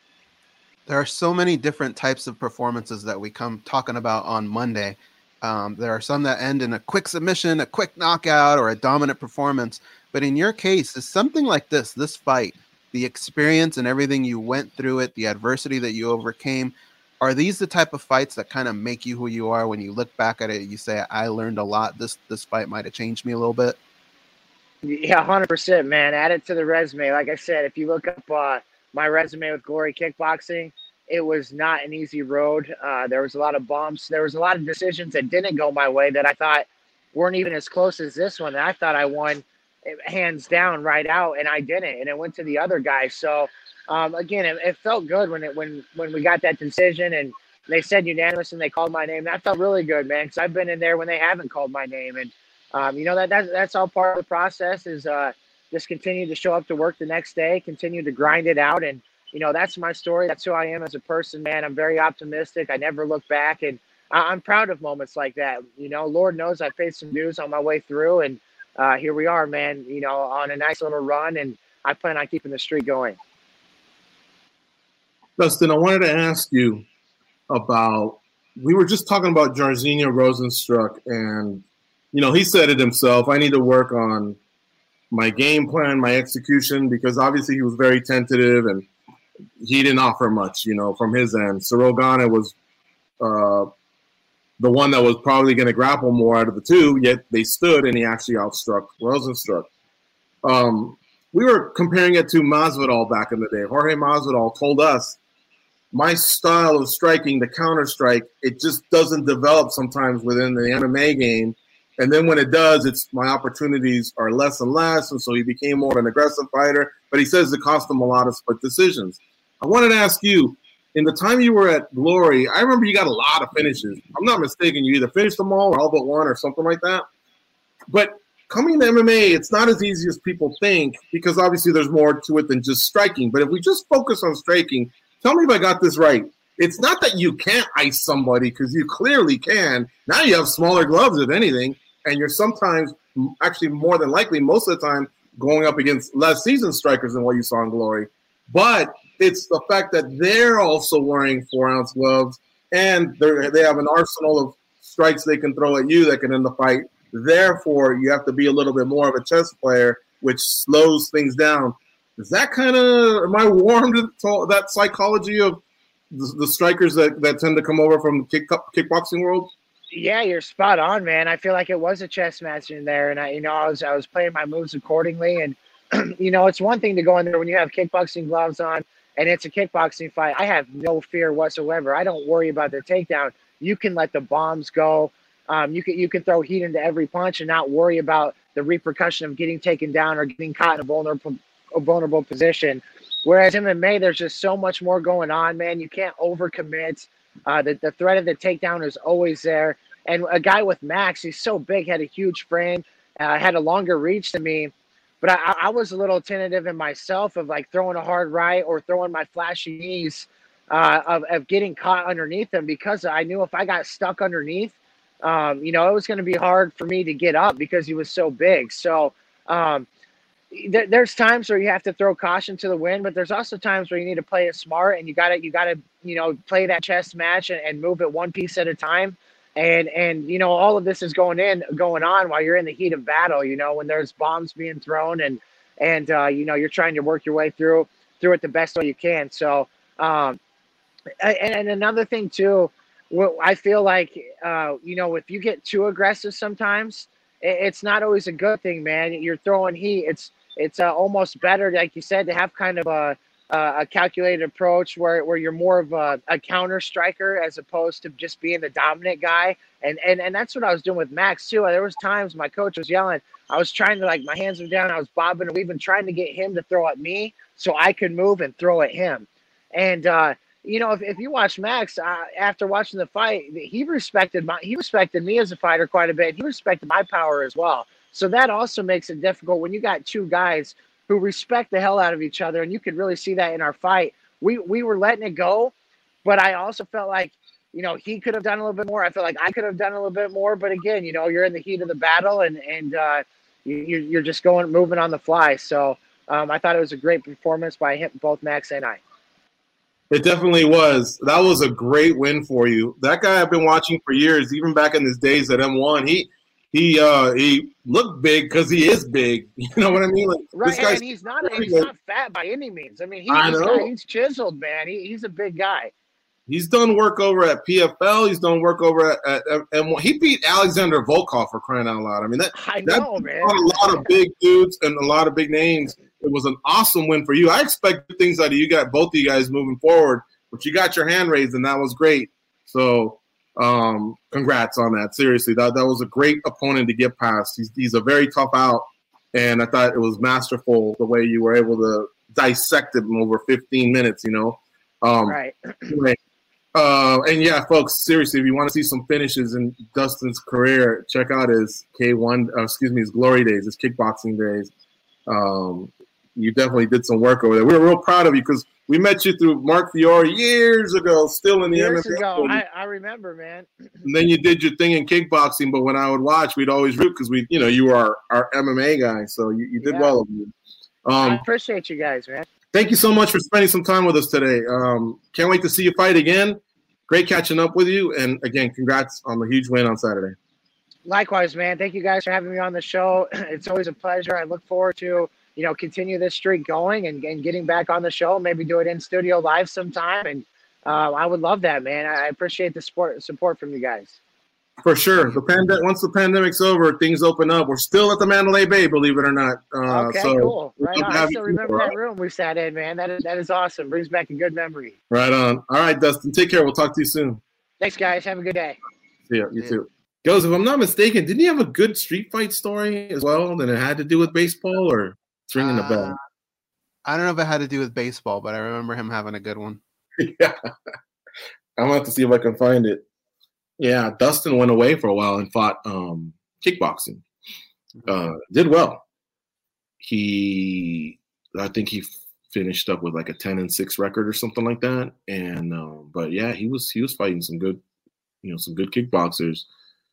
There are so many different types of performances that we come talking about on Monday. Um, there are some that end in a quick submission, a quick knockout, or a dominant performance. But in your case, is something like this, this fight, the experience and everything you went through it, the adversity that you overcame, are these the type of fights that kind of make you who you are? When you look back at it, you say, I learned a lot. This this fight might have changed me a little bit. Yeah, one hundred percent, man. Add it to the resume. Like I said, if you look up uh, my resume with Glory Kickboxing, it was not an easy road. Uh, there was a lot of bumps. There was a lot of decisions that didn't go my way that I thought weren't even as close as this one. And I thought I won hands down right out, and I didn't, and it went to the other guy. So um, again, it, it felt good when it when when we got that decision and they said unanimous and they called my name. That felt really good, man, because I've been in there when they haven't called my name, and um, you know that that's that's all part of the process. Is uh, just continue to show up to work the next day, continue to grind it out, and you know that's my story. That's who I am as a person, man. I'm very optimistic. I never look back, and I, I'm proud of moments like that. You know, Lord knows I paid some dues on my way through, and uh, here we are, man. You know, on a nice little run, and I plan on keeping the streak going. Dustin, I wanted to ask you about, we were just talking about Jairzinho Rosenstruck, and, you know, he said it himself, I need to work on my game plan, my execution, because obviously he was very tentative and he didn't offer much, you know, from his end. Ciryl Gane was uh, the one that was probably going to grapple more out of the two, yet they stood and he actually outstruck Rosenstruck. Um, we were comparing it to Masvidal back in the day. Jorge Masvidal told us, my style of striking, the counter strike, it just doesn't develop sometimes within the M M A game. And then when it does, it's my opportunities are less and less. And so he became more of an aggressive fighter. But he says it cost him a lot of split decisions. I wanted to ask you, in the time you were at Glory, I remember you got a lot of finishes. I'm not mistaken. You either finished them all or all but one or something like that. But coming to M M A, it's not as easy as people think because obviously there's more to it than just striking. But if we just focus on striking, tell me if I got this right. It's not that you can't ice somebody because you clearly can. Now you have smaller gloves, if anything, and you're sometimes, actually more than likely, most of the time, going up against less seasoned strikers than what you saw in Glory. But it's the fact that they're also wearing four-ounce gloves, and they have an arsenal of strikes they can throw at you that can end the fight. Therefore, you have to be a little bit more of a chess player, which slows things down. Is that kind of, am I warm to that psychology of the, the strikers that, that tend to come over from the kick, kickboxing world? Yeah, you're spot on, man. I feel like it was a chess match in there, and I, you know, I was I was playing my moves accordingly. And you know, it's one thing to go in there when you have kickboxing gloves on and it's a kickboxing fight. I have no fear whatsoever. I don't worry about the takedown. You can let the bombs go. Um, you can you can throw heat into every punch and not worry about the repercussion of getting taken down or getting caught in a vulnerable a vulnerable position. Whereas M M A, there's just so much more going on, man. You can't overcommit. Uh, the, the threat of the takedown is always there. And a guy with Max, he's so big, had a huge frame, uh, had a longer reach than me. But I, I was a little tentative in myself of like throwing a hard right or throwing my flashy knees uh, of, of getting caught underneath him because I knew if I got stuck underneath, um, you know, it was going to be hard for me to get up because he was so big. So um, th- there's times where you have to throw caution to the wind, but there's also times where you need to play it smart and you got to, you got to, you know, play that chess match and, and move it one piece at a time. And, and, you know, all of this is going in, going on while you're in the heat of battle, you know, when there's bombs being thrown and, and, uh, you know, you're trying to work your way through, through it the best way you can. So, um, and, and another thing too, I feel like, uh, you know, if you get too aggressive sometimes, it's not always a good thing, man. You're throwing heat. It's, it's uh, almost better, like you said, to have kind of a, Uh, a calculated approach where, where you're more of a, a counter striker as opposed to just being the dominant guy. And, and and that's what I was doing with Max too. There was times my coach was yelling. I was trying to, like, my hands were down. I was bobbing and weaving, trying to get him to throw at me so I could move and throw at him. And, uh, you know, if, if you watch Max, uh, after watching the fight, he respected my, he respected me as a fighter quite a bit. He respected my power as well. So that also makes it difficult when you got two guys who respect the hell out of each other. And you could really see that in our fight. We we were letting it go, but I also felt like, you know, he could have done a little bit more. I feel like I could have done a little bit more. But again, you know, you're in the heat of the battle and, and uh, you, you're just going, moving on the fly. So um, I thought it was a great performance by him, both Max and I. It definitely was. That was a great win for you. That guy I've been watching for years, even back in his days at M one, he, He uh he looked big because he is big. You know what I mean? Like, right, this guy's and he's not he's not fat by any means. I mean, he, I he's, know. got, he's chiseled, man. He, he's a big guy. He's done work over at P F L. He's done work over at, at, at M one. He beat Alexander Volkov for crying out loud. I mean, that I know, that, man. A lot of big dudes and a lot of big names. It was an awesome win for you. I expect good things out of you. Got both of you guys moving forward, but you got your hand raised, and that was great. So. Um, congrats on that. Seriously, that, that was a great opponent to get past. He's, he's a very tough out. And I thought it was masterful the way you were able to dissect him over fifteen minutes, you know. Um, right. Anyway, uh, and yeah, folks, seriously, if you want to see some finishes in Dustin's career, check out his K one, uh, excuse me, his glory days, his kickboxing days. Um, you definitely did some work over there. We were real proud of you because we met you through Mark Fiore years ago, still in the Years M M A. ago, I, I remember, man. And then you did your thing in kickboxing, but when I would watch, we'd always root because we, you know, you were our, our M M A guy, so you, you did Yeah. well over you. I Um, appreciate you guys, man. thank you so much for spending some time with us today. Um, can't wait to see you fight again. Great catching up with you, and again, congrats on the huge win on Saturday. Likewise, man. Thank you guys for having me on the show. It's always a pleasure. I look forward to, you know, continue this streak going and, and getting back on the show. Maybe do it in studio live sometime. And uh, I would love that, man. I appreciate the support support from you guys. For sure. The pande- once the pandemic's over, things open up. We're still at the Mandalay Bay, believe it or not. Uh, Okay, so cool. Right we'll on. have I still you remember here, that room we sat in, man. That is that is awesome. Brings back a good memory. Right on. All right, Dustin. Take care. We'll talk to you soon. Thanks, guys. Have a good day. See ya. You Yeah. too. Goes, if I'm not mistaken, didn't he have a good street fight story as well that it had to do with baseball, or it's ringing a bell? Uh, I don't know if it had to do with baseball, but I remember him having a good one. Yeah. I'm gonna have to see if I can find it. Yeah, Dustin went away for a while and fought um, kickboxing. Uh, did well. He, I think he finished up with like a ten and six record or something like that. And um, but yeah, he was he was fighting some good, you know, some good kickboxers.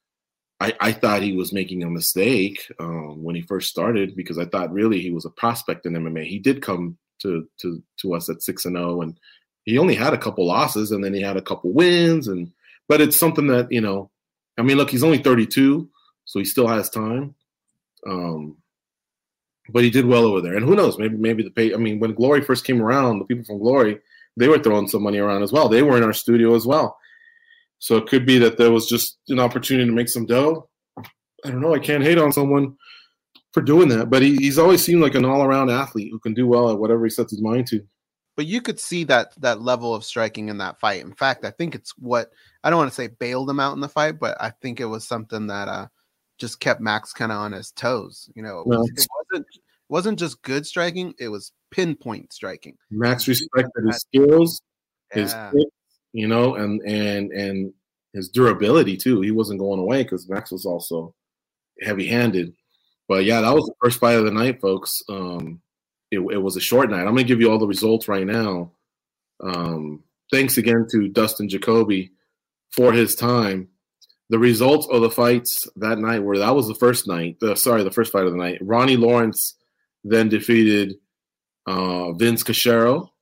I, I thought he was making a mistake um, when he first started because I thought really he was a prospect in M M A. He did come to to to us at six and zero, and he only had a couple losses, and then he had a couple wins. And but it's something that, you know, I mean, look, he's only thirty-two, so he still has time. Um, but he did well over there, and who knows? Maybe maybe the pay. I mean, when Glory first came around, the people from Glory, they were throwing some money around as well. They were in our studio as well. So it could be that there was just an opportunity to make some dough. I don't know. I can't hate on someone for doing that, but he, he's always seemed like an all-around athlete who can do well at whatever he sets his mind to. But you could see that that level of striking in that fight. In fact, I think it's what I don't want to say bailed him out in the fight, but I think it was something that uh, just kept Max kind of on his toes. You know, it, was, it wasn't wasn't just good striking; it was pinpoint striking. Max respected his skills, his Yeah. kicks, you know, and and and his durability too. He wasn't going away because Max was also heavy-handed. But yeah, that was the first fight of the night, folks. Um, it, it was a short night. I'm gonna give you all the results right now. Um, thanks again to Dustin Jacoby for his time. The results of the fights that night were that was the first night. The, sorry, the first fight of the night. Ronnie Lawrence then defeated uh, Vince Cachero.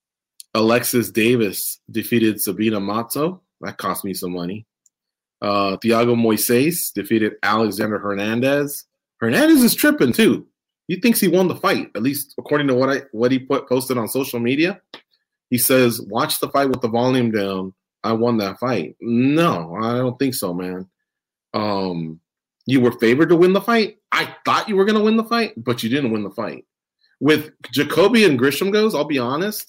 Alexis Davis defeated Sabina Matzo. That cost me some money. Uh, Thiago Moises defeated Alexander Hernandez. Hernandez is tripping too. He thinks he won the fight, at least according to what I what he put posted on social media. He says, "Watch the fight with the volume down. I won that fight." No, I don't think so, man. Um, you were favored to win the fight. I thought you were going to win the fight, but you didn't win the fight. With Jacoby and Grisham goes, I'll be honest.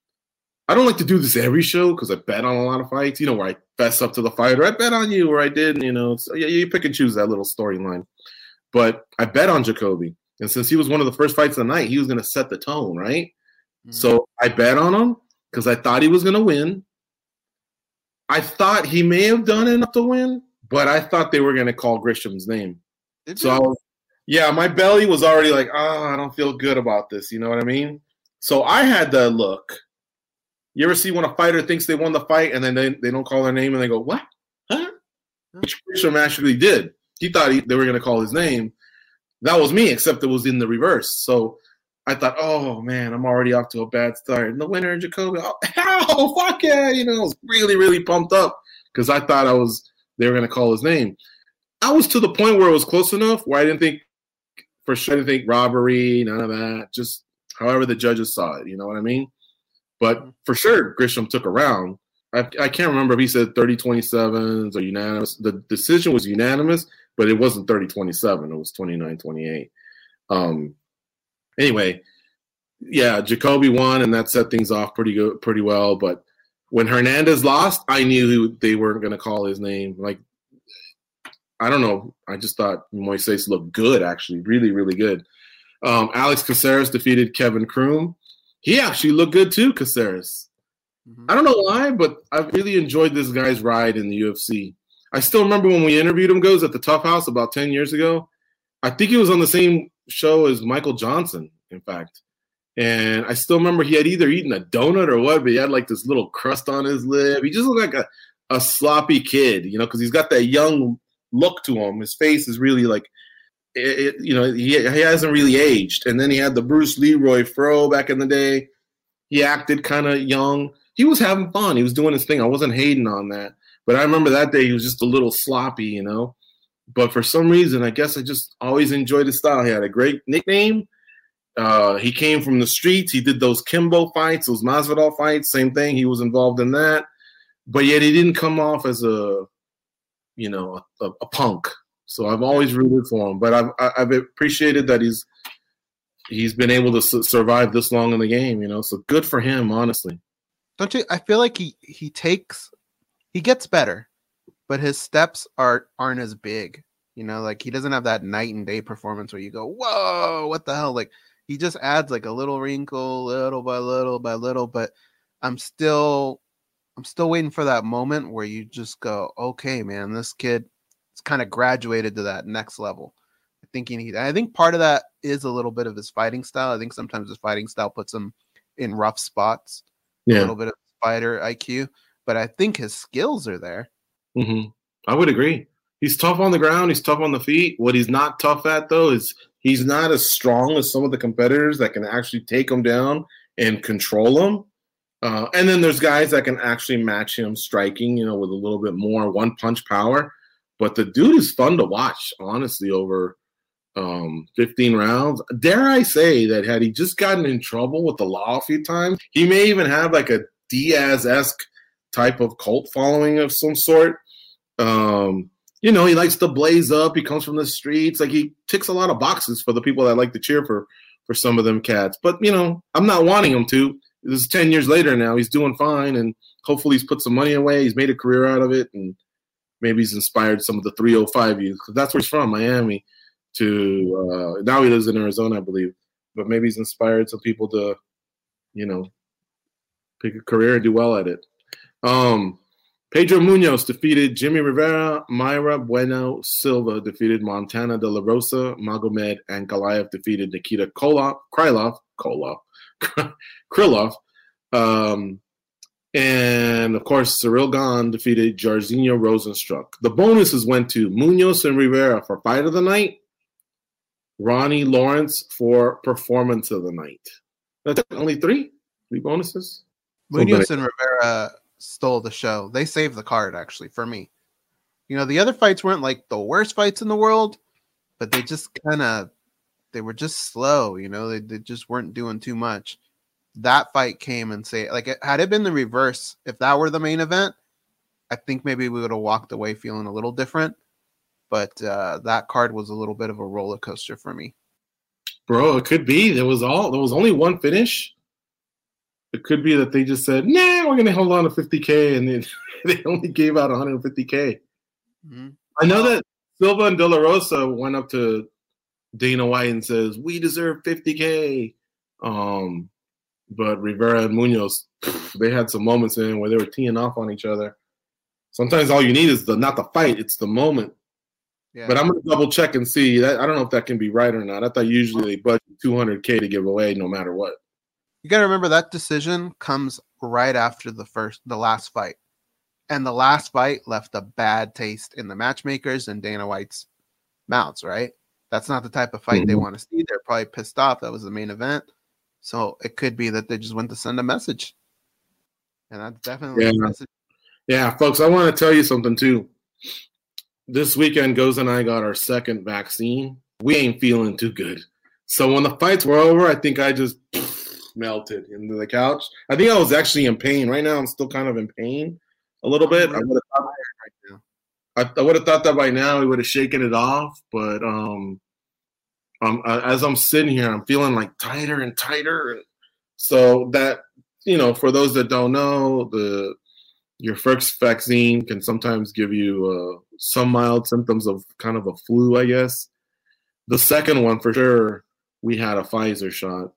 I don't like to do this every show because I bet on a lot of fights, you know, where I fess up to the fighter. I bet on you, or I did, you know. So yeah, you pick and choose that little storyline. But I bet on Jacoby. And since he was one of the first fights of the night, he was going to set the tone, right? Mm-hmm. So I bet on him because I thought he was going to win. I thought he may have done enough to win, but I thought they were going to call Grisham's name. Did so, I was, yeah, my belly was already like, oh, I don't feel good about this. You know what I mean? So I had the look. You ever see when a fighter thinks they won the fight and then they, they don't call their name and they go, what? Huh? Which Grisham actually did. He thought he, they were going to call his name. That was me, except it was in the reverse. So I thought, oh, man, I'm already off to a bad start. And the winner, Jacoby, oh, oh fuck yeah. You know, I was really, really pumped up because I thought I was they were going to call his name. I was to the point where it was close enough where I didn't think, for sure, I didn't think robbery, none of that. Just however the judges saw it, you know what I mean? But for sure, Grisham took a round. I, I can't remember if he said thirty twenty-sevens or unanimous. The decision was unanimous, but it wasn't thirty twenty-seven. It was twenty-nine twenty-eight. Um, anyway, yeah, Jacoby won, and that set things off pretty good, pretty well. But when Hernandez lost, I knew they weren't going to call his name. Like, I don't know. I just thought Moises looked good, actually, really, really good. Um, Alex Caceres defeated Kevin Kroom. He actually looked good too, Caceres. Mm-hmm. I don't know why, but I really enjoyed this guy's ride in the U F C. I still remember when we interviewed him, goes at the Tough House about ten years ago. I think he was on the same show as Michael Johnson, in fact. And I still remember he had either eaten a donut or what, but he had like this little crust on his lip. He just looked like a, a sloppy kid, you know, because he's got that young look to him. His face is really like, it, it, you know, he, he hasn't really aged. And then he had the Bruce Leroy fro back in the day. He acted kind of young. He was having fun. He was doing his thing. I wasn't hating on that. But I remember that day he was just a little sloppy, you know. But for some reason, I guess I just always enjoyed his style. He had a great nickname. Uh, he came from the streets. He did those Kimbo fights, those Masvidal fights, same thing. He was involved in that. But yet he didn't come off as a, you know, a, a punk. So I've always rooted for him. But I've, I've appreciated that he's he's been able to su- survive this long in the game, you know. So good for him, honestly. Don't you? I feel like he, he takes – he gets better, but his steps are, aren't as big. You know, like he doesn't have that night and day performance where you go, whoa, what the hell? Like, he just adds like a little wrinkle, little by little by little, but I'm still, I'm still waiting for that moment where you just go, okay, man, this kid is kind of graduated to that next level. I think he need, I think part of that is a little bit of his fighting style. I think sometimes his fighting style puts him in rough spots, yeah. a little bit of fighter I Q, but I think his skills are there. Mm-hmm. I would agree. He's tough on the ground. He's tough on the feet. What he's not tough at, though, is he's not as strong as some of the competitors that can actually take him down and control him. Uh, and then there's guys that can actually match him striking, you know, with a little bit more one-punch power. But the dude is fun to watch, honestly, over um, fifteen rounds. Dare I say that had he just gotten in trouble with the law a few times, he may even have like a Diaz-esque type of cult following of some sort. Um You know, he likes to blaze up. He comes from the streets. Like, he ticks a lot of boxes for the people that like to cheer for for some of them cats. But, you know, I'm not wanting him to. This is ten years later now. He's doing fine, and hopefully he's put some money away. He's made a career out of it, and maybe he's inspired some of the three oh five youth. Because that's where he's from, Miami, to uh, – now he lives in Arizona, I believe. But maybe he's inspired some people to, you know, pick a career and do well at it. Um Pedro Munoz defeated Jimmy Rivera. Mayra Bueno Silva defeated Montana De La Rosa. Magomed Ankalaev defeated Nikita Krylov. Krylov. Krylov. Krylov. Um, and, of course, Cyril Gane defeated Jairzinho Rosenstruck. The bonuses went to Munoz and Rivera for Fight of the Night. Ronnie Lawrence for Performance of the Night. That's only three? Three bonuses? Munoz and Rivera stole the show. They saved the card, actually, for me. You know, the other fights weren't like the worst fights in the world, but they just kind of, they were just slow, you know, they, they just weren't doing too much. That fight came and say, like, had it been the reverse, if that were the main event, I think maybe we would have walked away feeling a little different. But uh, that card was a little bit of a roller coaster for me. Bro, it could be. There was all there was only one finish. It could be that they just said, nah, we're going to hold on to fifty K, and then they only gave out one hundred fifty K. Mm-hmm. I know that Silva and De La Rosa went up to Dana White and says, we deserve fifty K. Um, but Rivera and Munoz, they had some moments in where they were teeing off on each other. Sometimes all you need is the not the fight, it's the moment. Yeah. But I'm going to double check and see. That I don't know if that can be right or not. I thought usually they budget two hundred K to give away no matter what. You got to remember that decision comes right after the first, the last fight. And the last fight left a bad taste in the matchmakers and Dana White's mouths, right? That's not the type of fight mm-hmm. they want to see. They're probably pissed off. That was the main event. So it could be that they just went to send a message. And that's definitely yeah. a message. Yeah, folks, I want to tell you something too. This weekend, Goz and I got our second vaccine. We ain't feeling too good. So when the fights were over, I think I just melted into the couch. I think I was actually in pain. Right now, I'm still kind of in pain a little bit. I would have thought, right I, I would have thought that by now we would have shaken it off. But um, um, as I'm sitting here, I'm feeling like tighter and tighter. And so that, you know, for those that don't know, the your first vaccine can sometimes give you uh, some mild symptoms of kind of a flu, I guess. The second one, for sure, we had a Pfizer shot,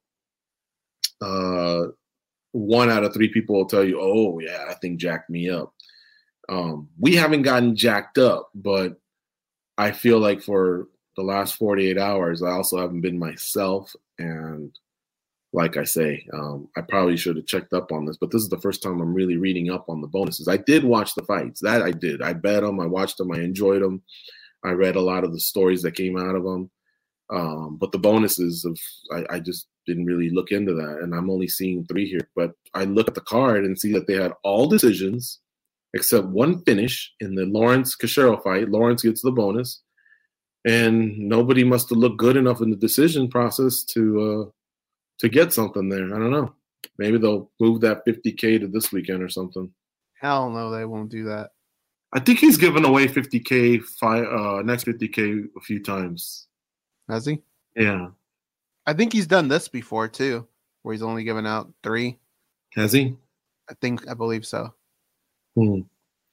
uh, one out of three people will tell you, oh, yeah, that thing jacked me up. Um, we haven't gotten jacked up, but I feel like for the last forty-eight hours, I also haven't been myself. And like I say, um, I probably should have checked up on this, but this is the first time I'm really reading up on the bonuses. I did watch the fights. That I did. I bet them. I watched them. I enjoyed them. I read a lot of the stories that came out of them. Um, but the bonuses, of I, I just didn't really look into that. And I'm only seeing three here. But I look at the card and see that they had all decisions except one finish in the Lawrence Cachero fight. Lawrence gets the bonus. And nobody must have looked good enough in the decision process to uh, to get something there. I don't know. Maybe they'll move that fifty K to this weekend or something. Hell no, they won't do that. I think he's given away fifty K, fi- uh, next fifty K a few times. Has he? Yeah. I think he's done this before too, where he's only given out three. Has he? I think, I believe so. Hmm.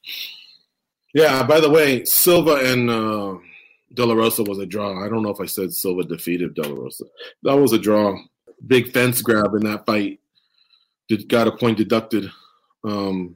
Yeah, by the way, Silva and uh, De La Rosa was a draw. I don't know if I said Silva defeated De La Rosa. That was a draw. Big fence grab in that fight. Did, got a point deducted. Um,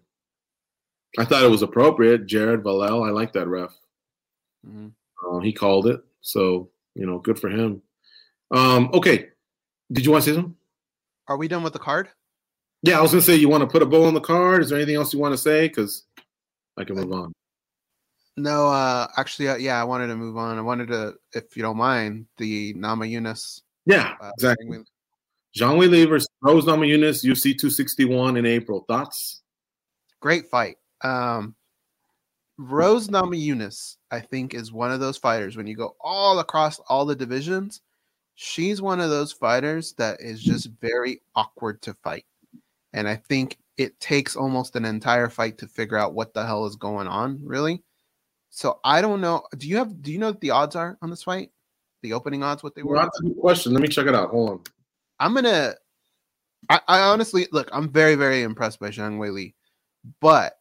I thought it was appropriate. Jared Valel, I like that ref. Mm-hmm. Uh, he called it. So, you know, good for him. Um, okay. Did you want to say something? Are we done with the card? Yeah, I was going to say, you want to put a bow on the card? Is there anything else you want to say? Because I can move on. No, uh, actually, uh, yeah, I wanted to move on. I wanted to, if you don't mind, the Namajunas. Yeah, uh, exactly. thing. Zhang Weili versus Rose Namajunas, U F C two sixty-one in April. Thoughts? Great fight. Um, Rose Namajunas, I think, is one of those fighters when you go all across all the divisions. She's one of those fighters that is just very awkward to fight. And I think it takes almost an entire fight to figure out what the hell is going on, really. So I don't know. Do you have? Do you know what the odds are on this fight? The opening odds, what they were? Well, that's a good question. Let me check it out. Hold on. I'm gonna. I, I honestly look. I'm very, very impressed by Zhang Weili, but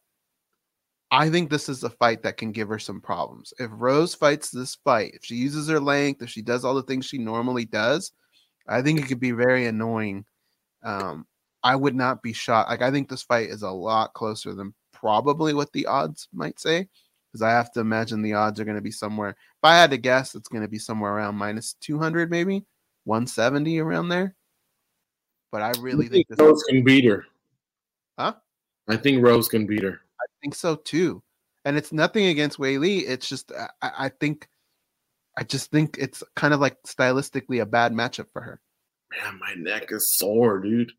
I think this is a fight that can give her some problems. If Rose fights this fight, if she uses her length, if she does all the things she normally does, I think it could be very annoying. Um, I would not be shocked. Like, I think this fight is a lot closer than probably what the odds might say, because I have to imagine the odds are going to be somewhere. If I had to guess, it's going to be somewhere around minus two hundred, maybe one seventy around there. But I really I think, think this Rose can beat her. Huh? I think Rose can beat her. I think so too. And it's nothing against Weili. It's just I, I think I just think it's kind of like stylistically a bad matchup for her. Man, my neck is sore, dude.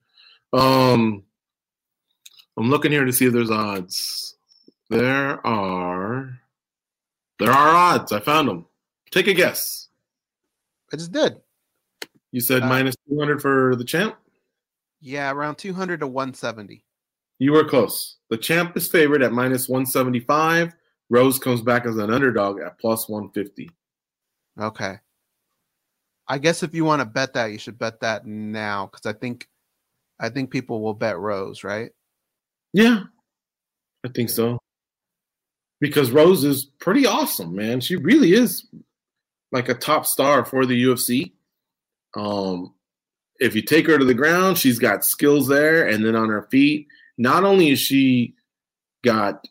Um, I'm looking here to see if there's odds. There are, there are odds. I found them. Take a guess. I just did. You said uh, minus two hundred for the champ? Yeah, around two hundred to one seventy. You were close. The champ is favored at minus one seventy-five. Rose comes back as an underdog at plus one fifty. Okay. I guess if you want to bet that, you should bet that now, because I think I think people will bet Rose, right? Yeah, I think so. Because Rose is pretty awesome, man. She really is like a top star for the U F C. Um, if you take her to the ground, she's got skills there, and then on her feet, not only is she got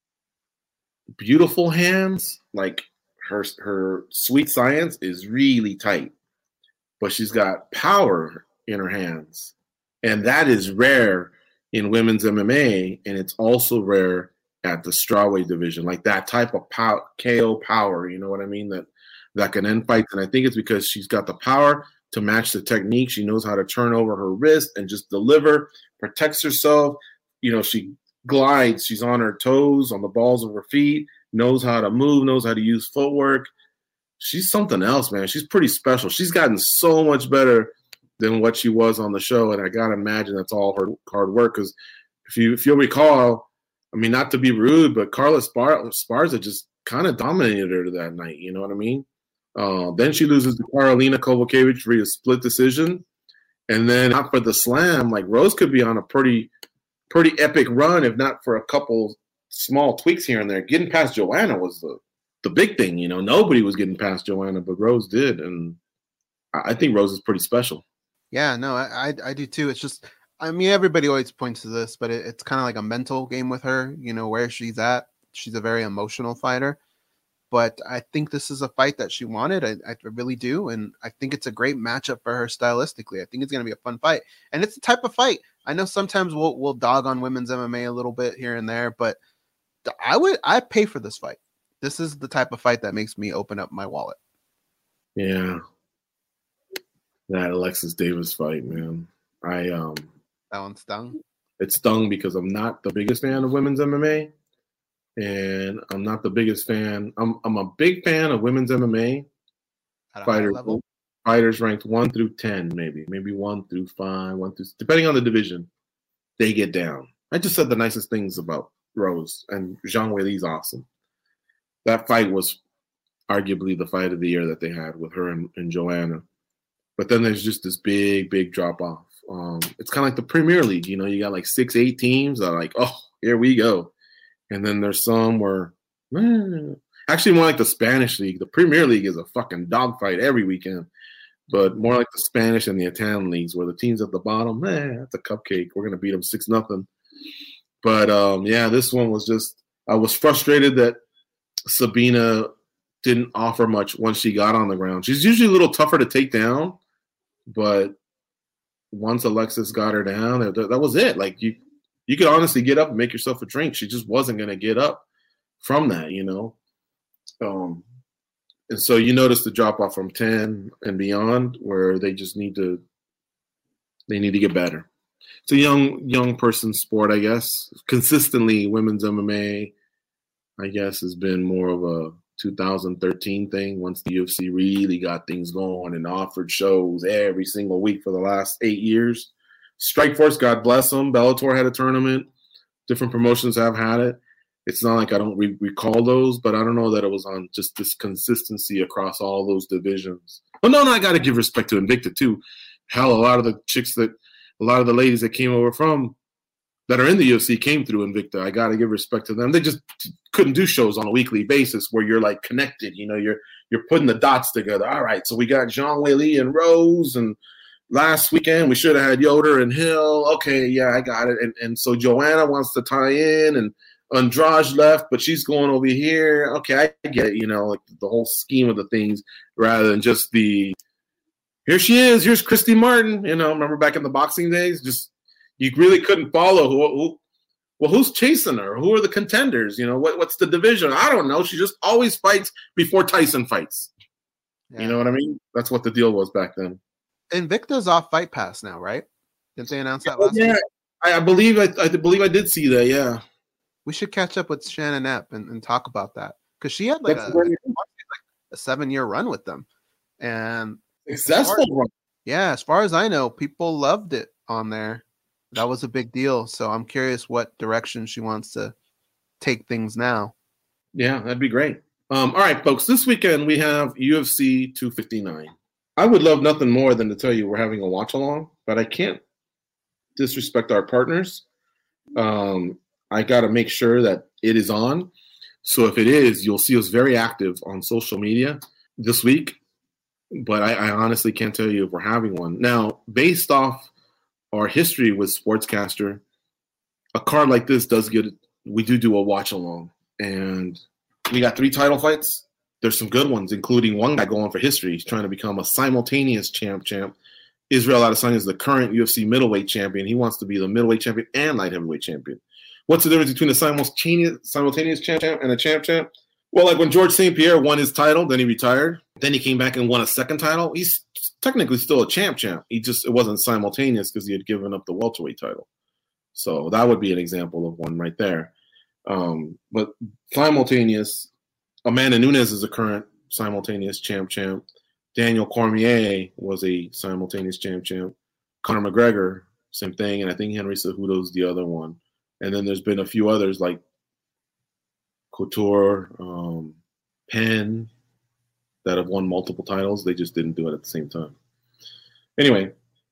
beautiful hands, like her her sweet science is really tight, but she's got power in her hands. And that is rare in women's M M A, and it's also rare at the strawweight division, like that type of pow- K O power, you know what I mean, that, that can end fights. And I think it's because she's got the power to match the technique. She knows how to turn over her wrist and just deliver, protects herself. You know, she glides. She's on her toes, on the balls of her feet, knows how to move, knows how to use footwork. She's something else, man. She's pretty special. She's gotten so much better than what she was on the show, and I got to imagine that's all her hard work. Because if, you, if you'll recall, I mean, not to be rude, but Carla Spar- Sparza just kind of dominated her that night. You know what I mean? Uh, then she loses to Karolina Kowalkiewicz via split decision. And then not for the slam, like Rose could be on a pretty pretty epic run, if not for a couple small tweaks here and there. Getting past Joanna was the, the big thing. You know, nobody was getting past Joanna, but Rose did. And I think Rose is pretty special. Yeah, no, I, I I do too. It's just, I mean, everybody always points to this, but it, it's kind of like a mental game with her. You know, where she's at. She's a very emotional fighter. But I think this is a fight that she wanted. I, I really do. And I think it's a great matchup for her stylistically. I think it's going to be a fun fight. And it's the type of fight. I know sometimes we'll we'll dog on women's M M A a little bit here and there, but I would I pay for this fight. This is the type of fight that makes me open up my wallet. Yeah. That Alexis Davis fight, man. I um That one stung. It stung because I'm not the biggest fan of women's M M A. And I'm not the biggest fan. I'm I'm a big fan of women's M M A fighters. Fighters ranked one through ten, maybe, maybe one through five, one through depending on the division. They get down. I just said the nicest things about Rose, and Zhang Weili's awesome. That fight was arguably the fight of the year that they had with her and, and Joanna. But then there's just this big, big drop off. Um, it's kind of like the Premier League. You know, you got like six, eight teams that are like, oh, here we go. And then there's some where, eh, actually more like the Spanish league. The Premier League is a fucking dogfight every weekend. But more like the Spanish and the Italian leagues where the teams at the bottom, eh, that's a cupcake. We're going to beat them six nothing. But, um, yeah, this one was just – I was frustrated that Sabina didn't offer much once she got on the ground. She's usually a little tougher to take down, but once Alexis got her down, that, that was it. Like, you – You could honestly get up and make yourself a drink. She just wasn't going to get up from that, you know. Um, and so you notice the drop off from ten and beyond, where they just need to they need to get better. It's a young young person sport, I guess. Consistently, women's M M A, I guess, has been more of a two thousand thirteen thing. Once the U F C really got things going and offered shows every single week for the last eight years. Strikeforce, God bless them. Bellator had a tournament. Different promotions have had it. It's not like I don't re- recall those, but I don't know that it was on just this consistency across all those divisions. Well, no, no, I got to give respect to Invicta, too. Hell, a lot of the chicks that, a lot of the ladies that came over from, that are in the U F C came through Invicta. I got to give respect to them. They just couldn't do shows on a weekly basis where you're, like, connected. You know, you're you're putting the dots together. All right, so we got Zhang Weili and Rose, and last weekend, we should have had Yoder and Hill. Okay, yeah, I got it. And and so Joanna wants to tie in, and Andrade left, but she's going over here. Okay, I get it, you know, like the whole scheme of the things, rather than just the, here she is, here's Christy Martin. You know, remember back in the boxing days? Just, you really couldn't follow who, who well, who's chasing her? Who are the contenders? You know, what what's the division? I don't know. She just always fights before Tyson fights. Yeah. You know what I mean? That's what the deal was back then. Invicta's off Fight Pass now, right? Didn't they announce that last yeah, week? I, I believe I, I believe I did see that. Yeah, we should catch up with Shannon Epp and, and talk about that, because she had like a, like a seven year run with them, and successful run. Yeah, as far as I know, people loved it on there. That was a big deal. So I'm curious what direction she wants to take things now. Yeah, that'd be great. Um, all right, folks. This weekend we have U F C two fifty-nine. I would love nothing more than to tell you we're having a watch along, but I can't disrespect our partners. Um, I got to make sure that it is on. So if it is, you'll see us very active on social media this week. But I, I honestly can't tell you if we're having one. Now, based off our history with Sportscaster, a card like this does get, we do do a watch along. And we got three title fights. There's some good ones, including one guy going for history. He's trying to become a simultaneous champ champ. Israel Adesanya is the current U F C middleweight champion. He wants to be the middleweight champion and light heavyweight champion. What's the difference between a simultaneous, simultaneous champ champ and a champ champ? Well, like when George Saint Pierre won his title, then he retired. Then he came back and won a second title. He's technically still a champ champ. He just, it wasn't simultaneous because he had given up the welterweight title. So that would be an example of one right there. Um, but simultaneous, Amanda Nunes is a current simultaneous champ champ. Daniel Cormier was a simultaneous champ champ. Conor McGregor, same thing. And I think Henry Cejudo's the other one. And then there's been a few others like Couture, um, Penn, that have won multiple titles. They just didn't do it at the same time. Anyway,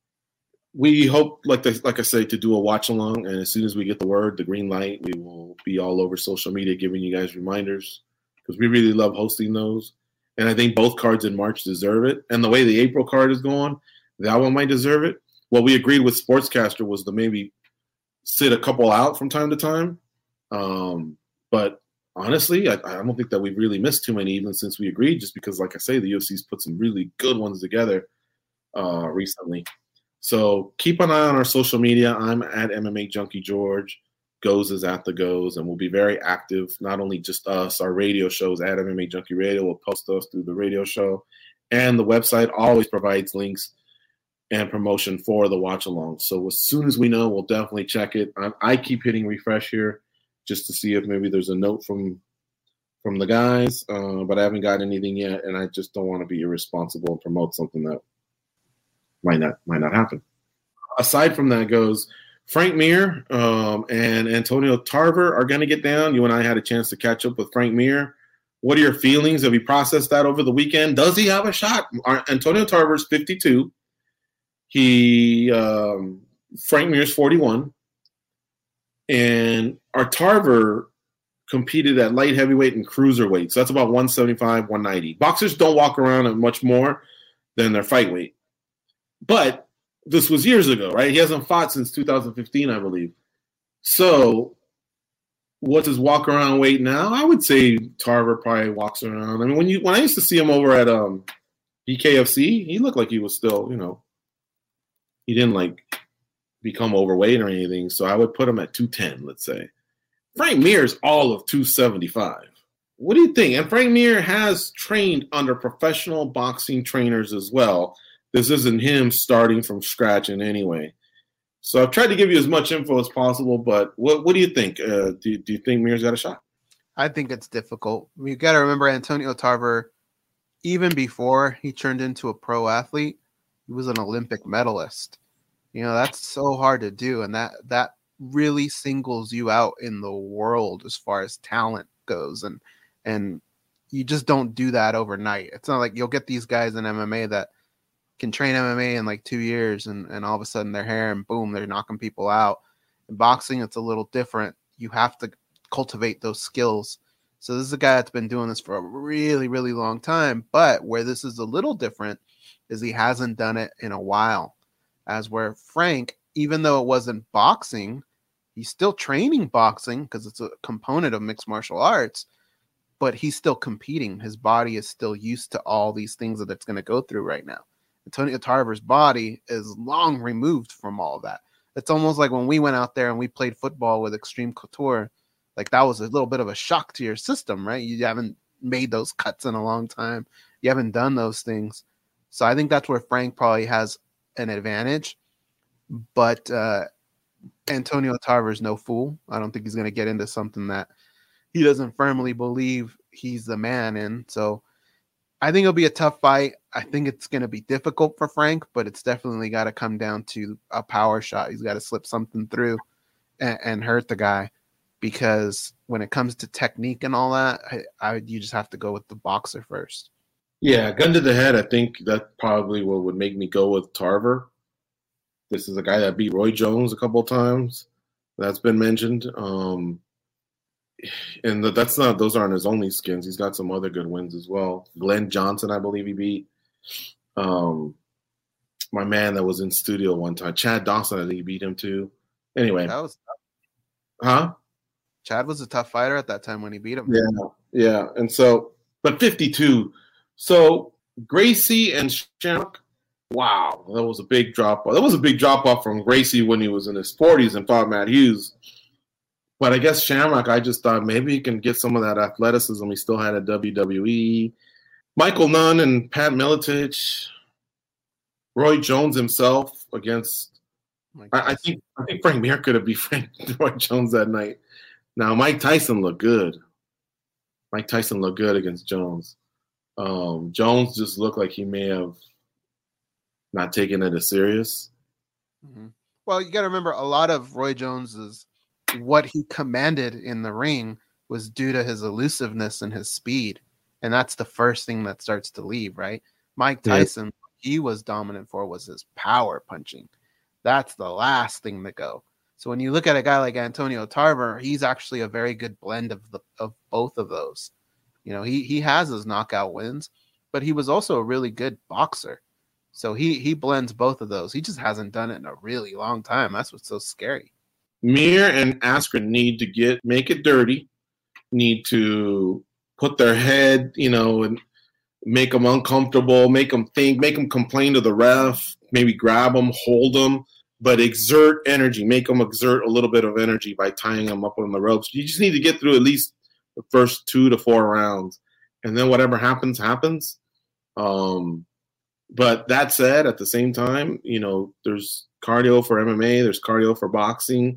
we hope, like the, like I say, to do a watch along. And as soon as we get the word, the green light, we will be all over social media giving you guys reminders, because we really love hosting those. And I think both cards in March deserve it. And the way the April card is going, that one might deserve it. What we agreed with Sportscaster was to maybe sit a couple out from time to time. Um, but honestly, I, I don't think that we've really missed too many even since we agreed, just because, like I say, the U F C's put some really good ones together uh, recently. So keep an eye on our social media. I'm at M M A Junkie George. Goes is at the Goes, and we'll be very active. Not only just us, our radio shows at M M A Junkie Radio will post us through the radio show, and the website always provides links and promotion for the watch along. So as soon as we know, we'll definitely check it. I, I keep hitting refresh here just to see if maybe there's a note from from the guys, uh, but I haven't got anything yet, and I just don't want to be irresponsible and promote something that might not might not happen. Aside from that goes. Frank Mir um, and Antonio Tarver are going to get down. You and I had a chance to catch up with Frank Mir. What are your feelings? Have you processed that over the weekend? Does he have a shot? Antonio Tarver's fifty-two. He um, Frank Mir's forty-one. And our Tarver competed at light heavyweight and cruiserweight. So that's about one seventy-five, one ninety. Boxers don't walk around at much more than their fight weight. But this was years ago, right? He hasn't fought since two thousand fifteen, I believe. So what's his walk around weight now? I would say Tarver probably walks around. I mean, when you when I used to see him over at um, B K F C, he looked like he was still, you know, he didn't like become overweight or anything. So I would put him at two ten, let's say. Frank Mir's all of two seventy-five. What do you think? And Frank Mir has trained under professional boxing trainers as well. This isn't him starting from scratch in any way. So I've tried to give you as much info as possible, but what what do you think? Uh, do, do you think Mir's got a shot? I think it's difficult. You got to remember Antonio Tarver, even before he turned into a pro athlete, he was an Olympic medalist. You know, that's so hard to do, and that that really singles you out in the world as far as talent goes, and and you just don't do that overnight. It's not like you'll get these guys in M M A that can train M M A in like two years and, and all of a sudden they're here and boom, they're knocking people out. In boxing, it's a little different. You have to cultivate those skills. So this is a guy that's been doing this for a really, really long time. But where this is a little different is he hasn't done it in a while. As where Frank, even though it wasn't boxing, he's still training boxing because it's a component of mixed martial arts, but he's still competing. His body is still used to all these things that it's going to go through right now. Antonio Tarver's body is long removed from all of that. It's almost like when we went out there and we played football with Extreme Couture, like that was a little bit of a shock to your system, right? You haven't made those cuts in a long time. You haven't done those things. So I think that's where Frank probably has an advantage. But uh, Antonio Tarver's no fool. I don't think he's going to get into something that he doesn't firmly believe he's the man in. So I think it'll be a tough fight. I think it's going to be difficult for Frank, but it's definitely got to come down to a power shot. He's got to slip something through and, and hurt the guy, because when it comes to technique and all that, I, I you just have to go with the boxer first. Yeah, gun to the head, I think that's probably what would make me go with Tarver. This is a guy that beat Roy Jones a couple of times. That's been mentioned. Um, and that's not; those aren't his only skins. He's got some other good wins as well. Glenn Johnson, I believe he beat. Um, my man that was in studio one time, Chad Dawson, I think he beat him too. Anyway, that was tough. Huh? Chad was a tough fighter at that time when he beat him. Yeah, yeah. And so, but fifty-two. So Gracie and Shamrock, wow, that was a big drop off. That was a big drop off from Gracie when he was in his forties and fought Matt Hughes. But I guess Shamrock, I just thought maybe he can get some of that athleticism he still had at W W E. Michael Nunn and Pat Miletich, Roy Jones himself against. I, I think I think Frank Mir could have beat Frank Roy Jones that night. Now Mike Tyson looked good. Mike Tyson looked good against Jones. Um, Jones just looked like he may have not taken it as serious. Mm-hmm. Well, you got to remember, a lot of Roy Jones's what he commanded in the ring was due to his elusiveness and his speed. And that's the first thing that starts to leave, right? Mike Tyson, yeah. He was dominant for was his power punching. That's the last thing to go. So when you look at a guy like Antonio Tarver, he's actually a very good blend of the of both of those. You know, he he has his knockout wins, but he was also a really good boxer. So he he blends both of those. He just hasn't done it in a really long time. That's what's so scary. Mir and Askren need to get make it dirty, need to put their head, you know, and make them uncomfortable, make them think, make them complain to the ref, maybe grab them, hold them, but exert energy, make them exert a little bit of energy by tying them up on the ropes. You just need to get through at least the first two to four rounds, and then whatever happens, happens. Um, but that said, at the same time, you know, there's cardio for M M A, there's cardio for boxing.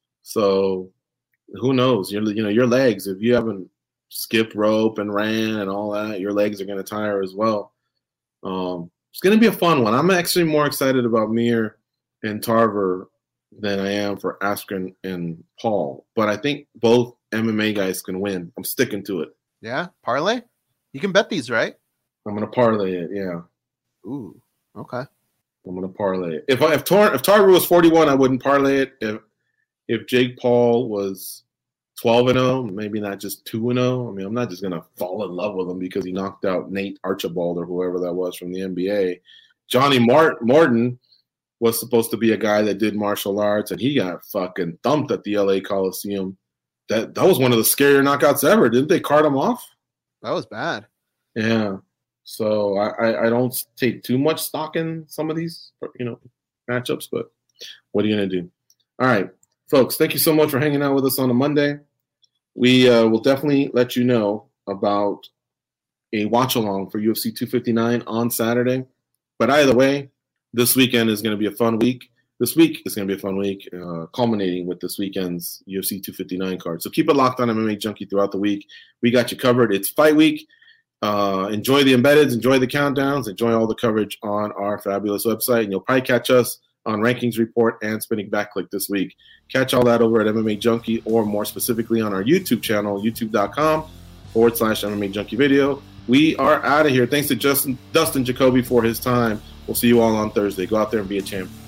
So who knows? Your, you know, your legs, if you haven't skipped rope and ran and all that, your legs are going to tire as well. Um, it's going to be a fun one. I'm actually more excited about Mir and Tarver than I am for Askren and Paul. But I think both M M A guys can win. I'm sticking to it. Yeah? Parlay? You can bet these, right? I'm going to parlay it, yeah. Ooh, okay. I'm going to parlay it. If I, if, Tar, if Tarver was forty-one, I wouldn't parlay it. If if Jake Paul was twelve and oh, maybe not just two and oh. I mean, I'm not just going to fall in love with him because he knocked out Nate Archibald or whoever that was from the N B A. Johnny Mart- Morton was supposed to be a guy that did martial arts, and he got fucking thumped at the L A Coliseum. That that was one of the scarier knockouts ever. Didn't they cart him off? That was bad. Yeah. So I, I, I don't take too much stock in some of these, you know, matchups, but what are you going to do? All right, folks, thank you so much for hanging out with us on a Monday. We uh, will definitely let you know about a watch-along for U F C two fifty-nine on Saturday. But either way, this weekend is going to be a fun week. This week is going to be a fun week, uh, culminating with this weekend's U F C two fifty-nine card. So keep it locked on M M A Junkie throughout the week. We got you covered. It's fight week. Uh, enjoy the embeddeds, enjoy the countdowns, enjoy all the coverage on our fabulous website, and you'll probably catch us on Rankings Report and Spinning Backclick this week. Catch all that over at M M A Junkie, or more specifically on our YouTube channel, youtube.com forward slash MMA Junkie video. We are out of here. Thanks to Justin, Dustin Jacoby for his time. We'll see you all on Thursday. Go out there and be a champion.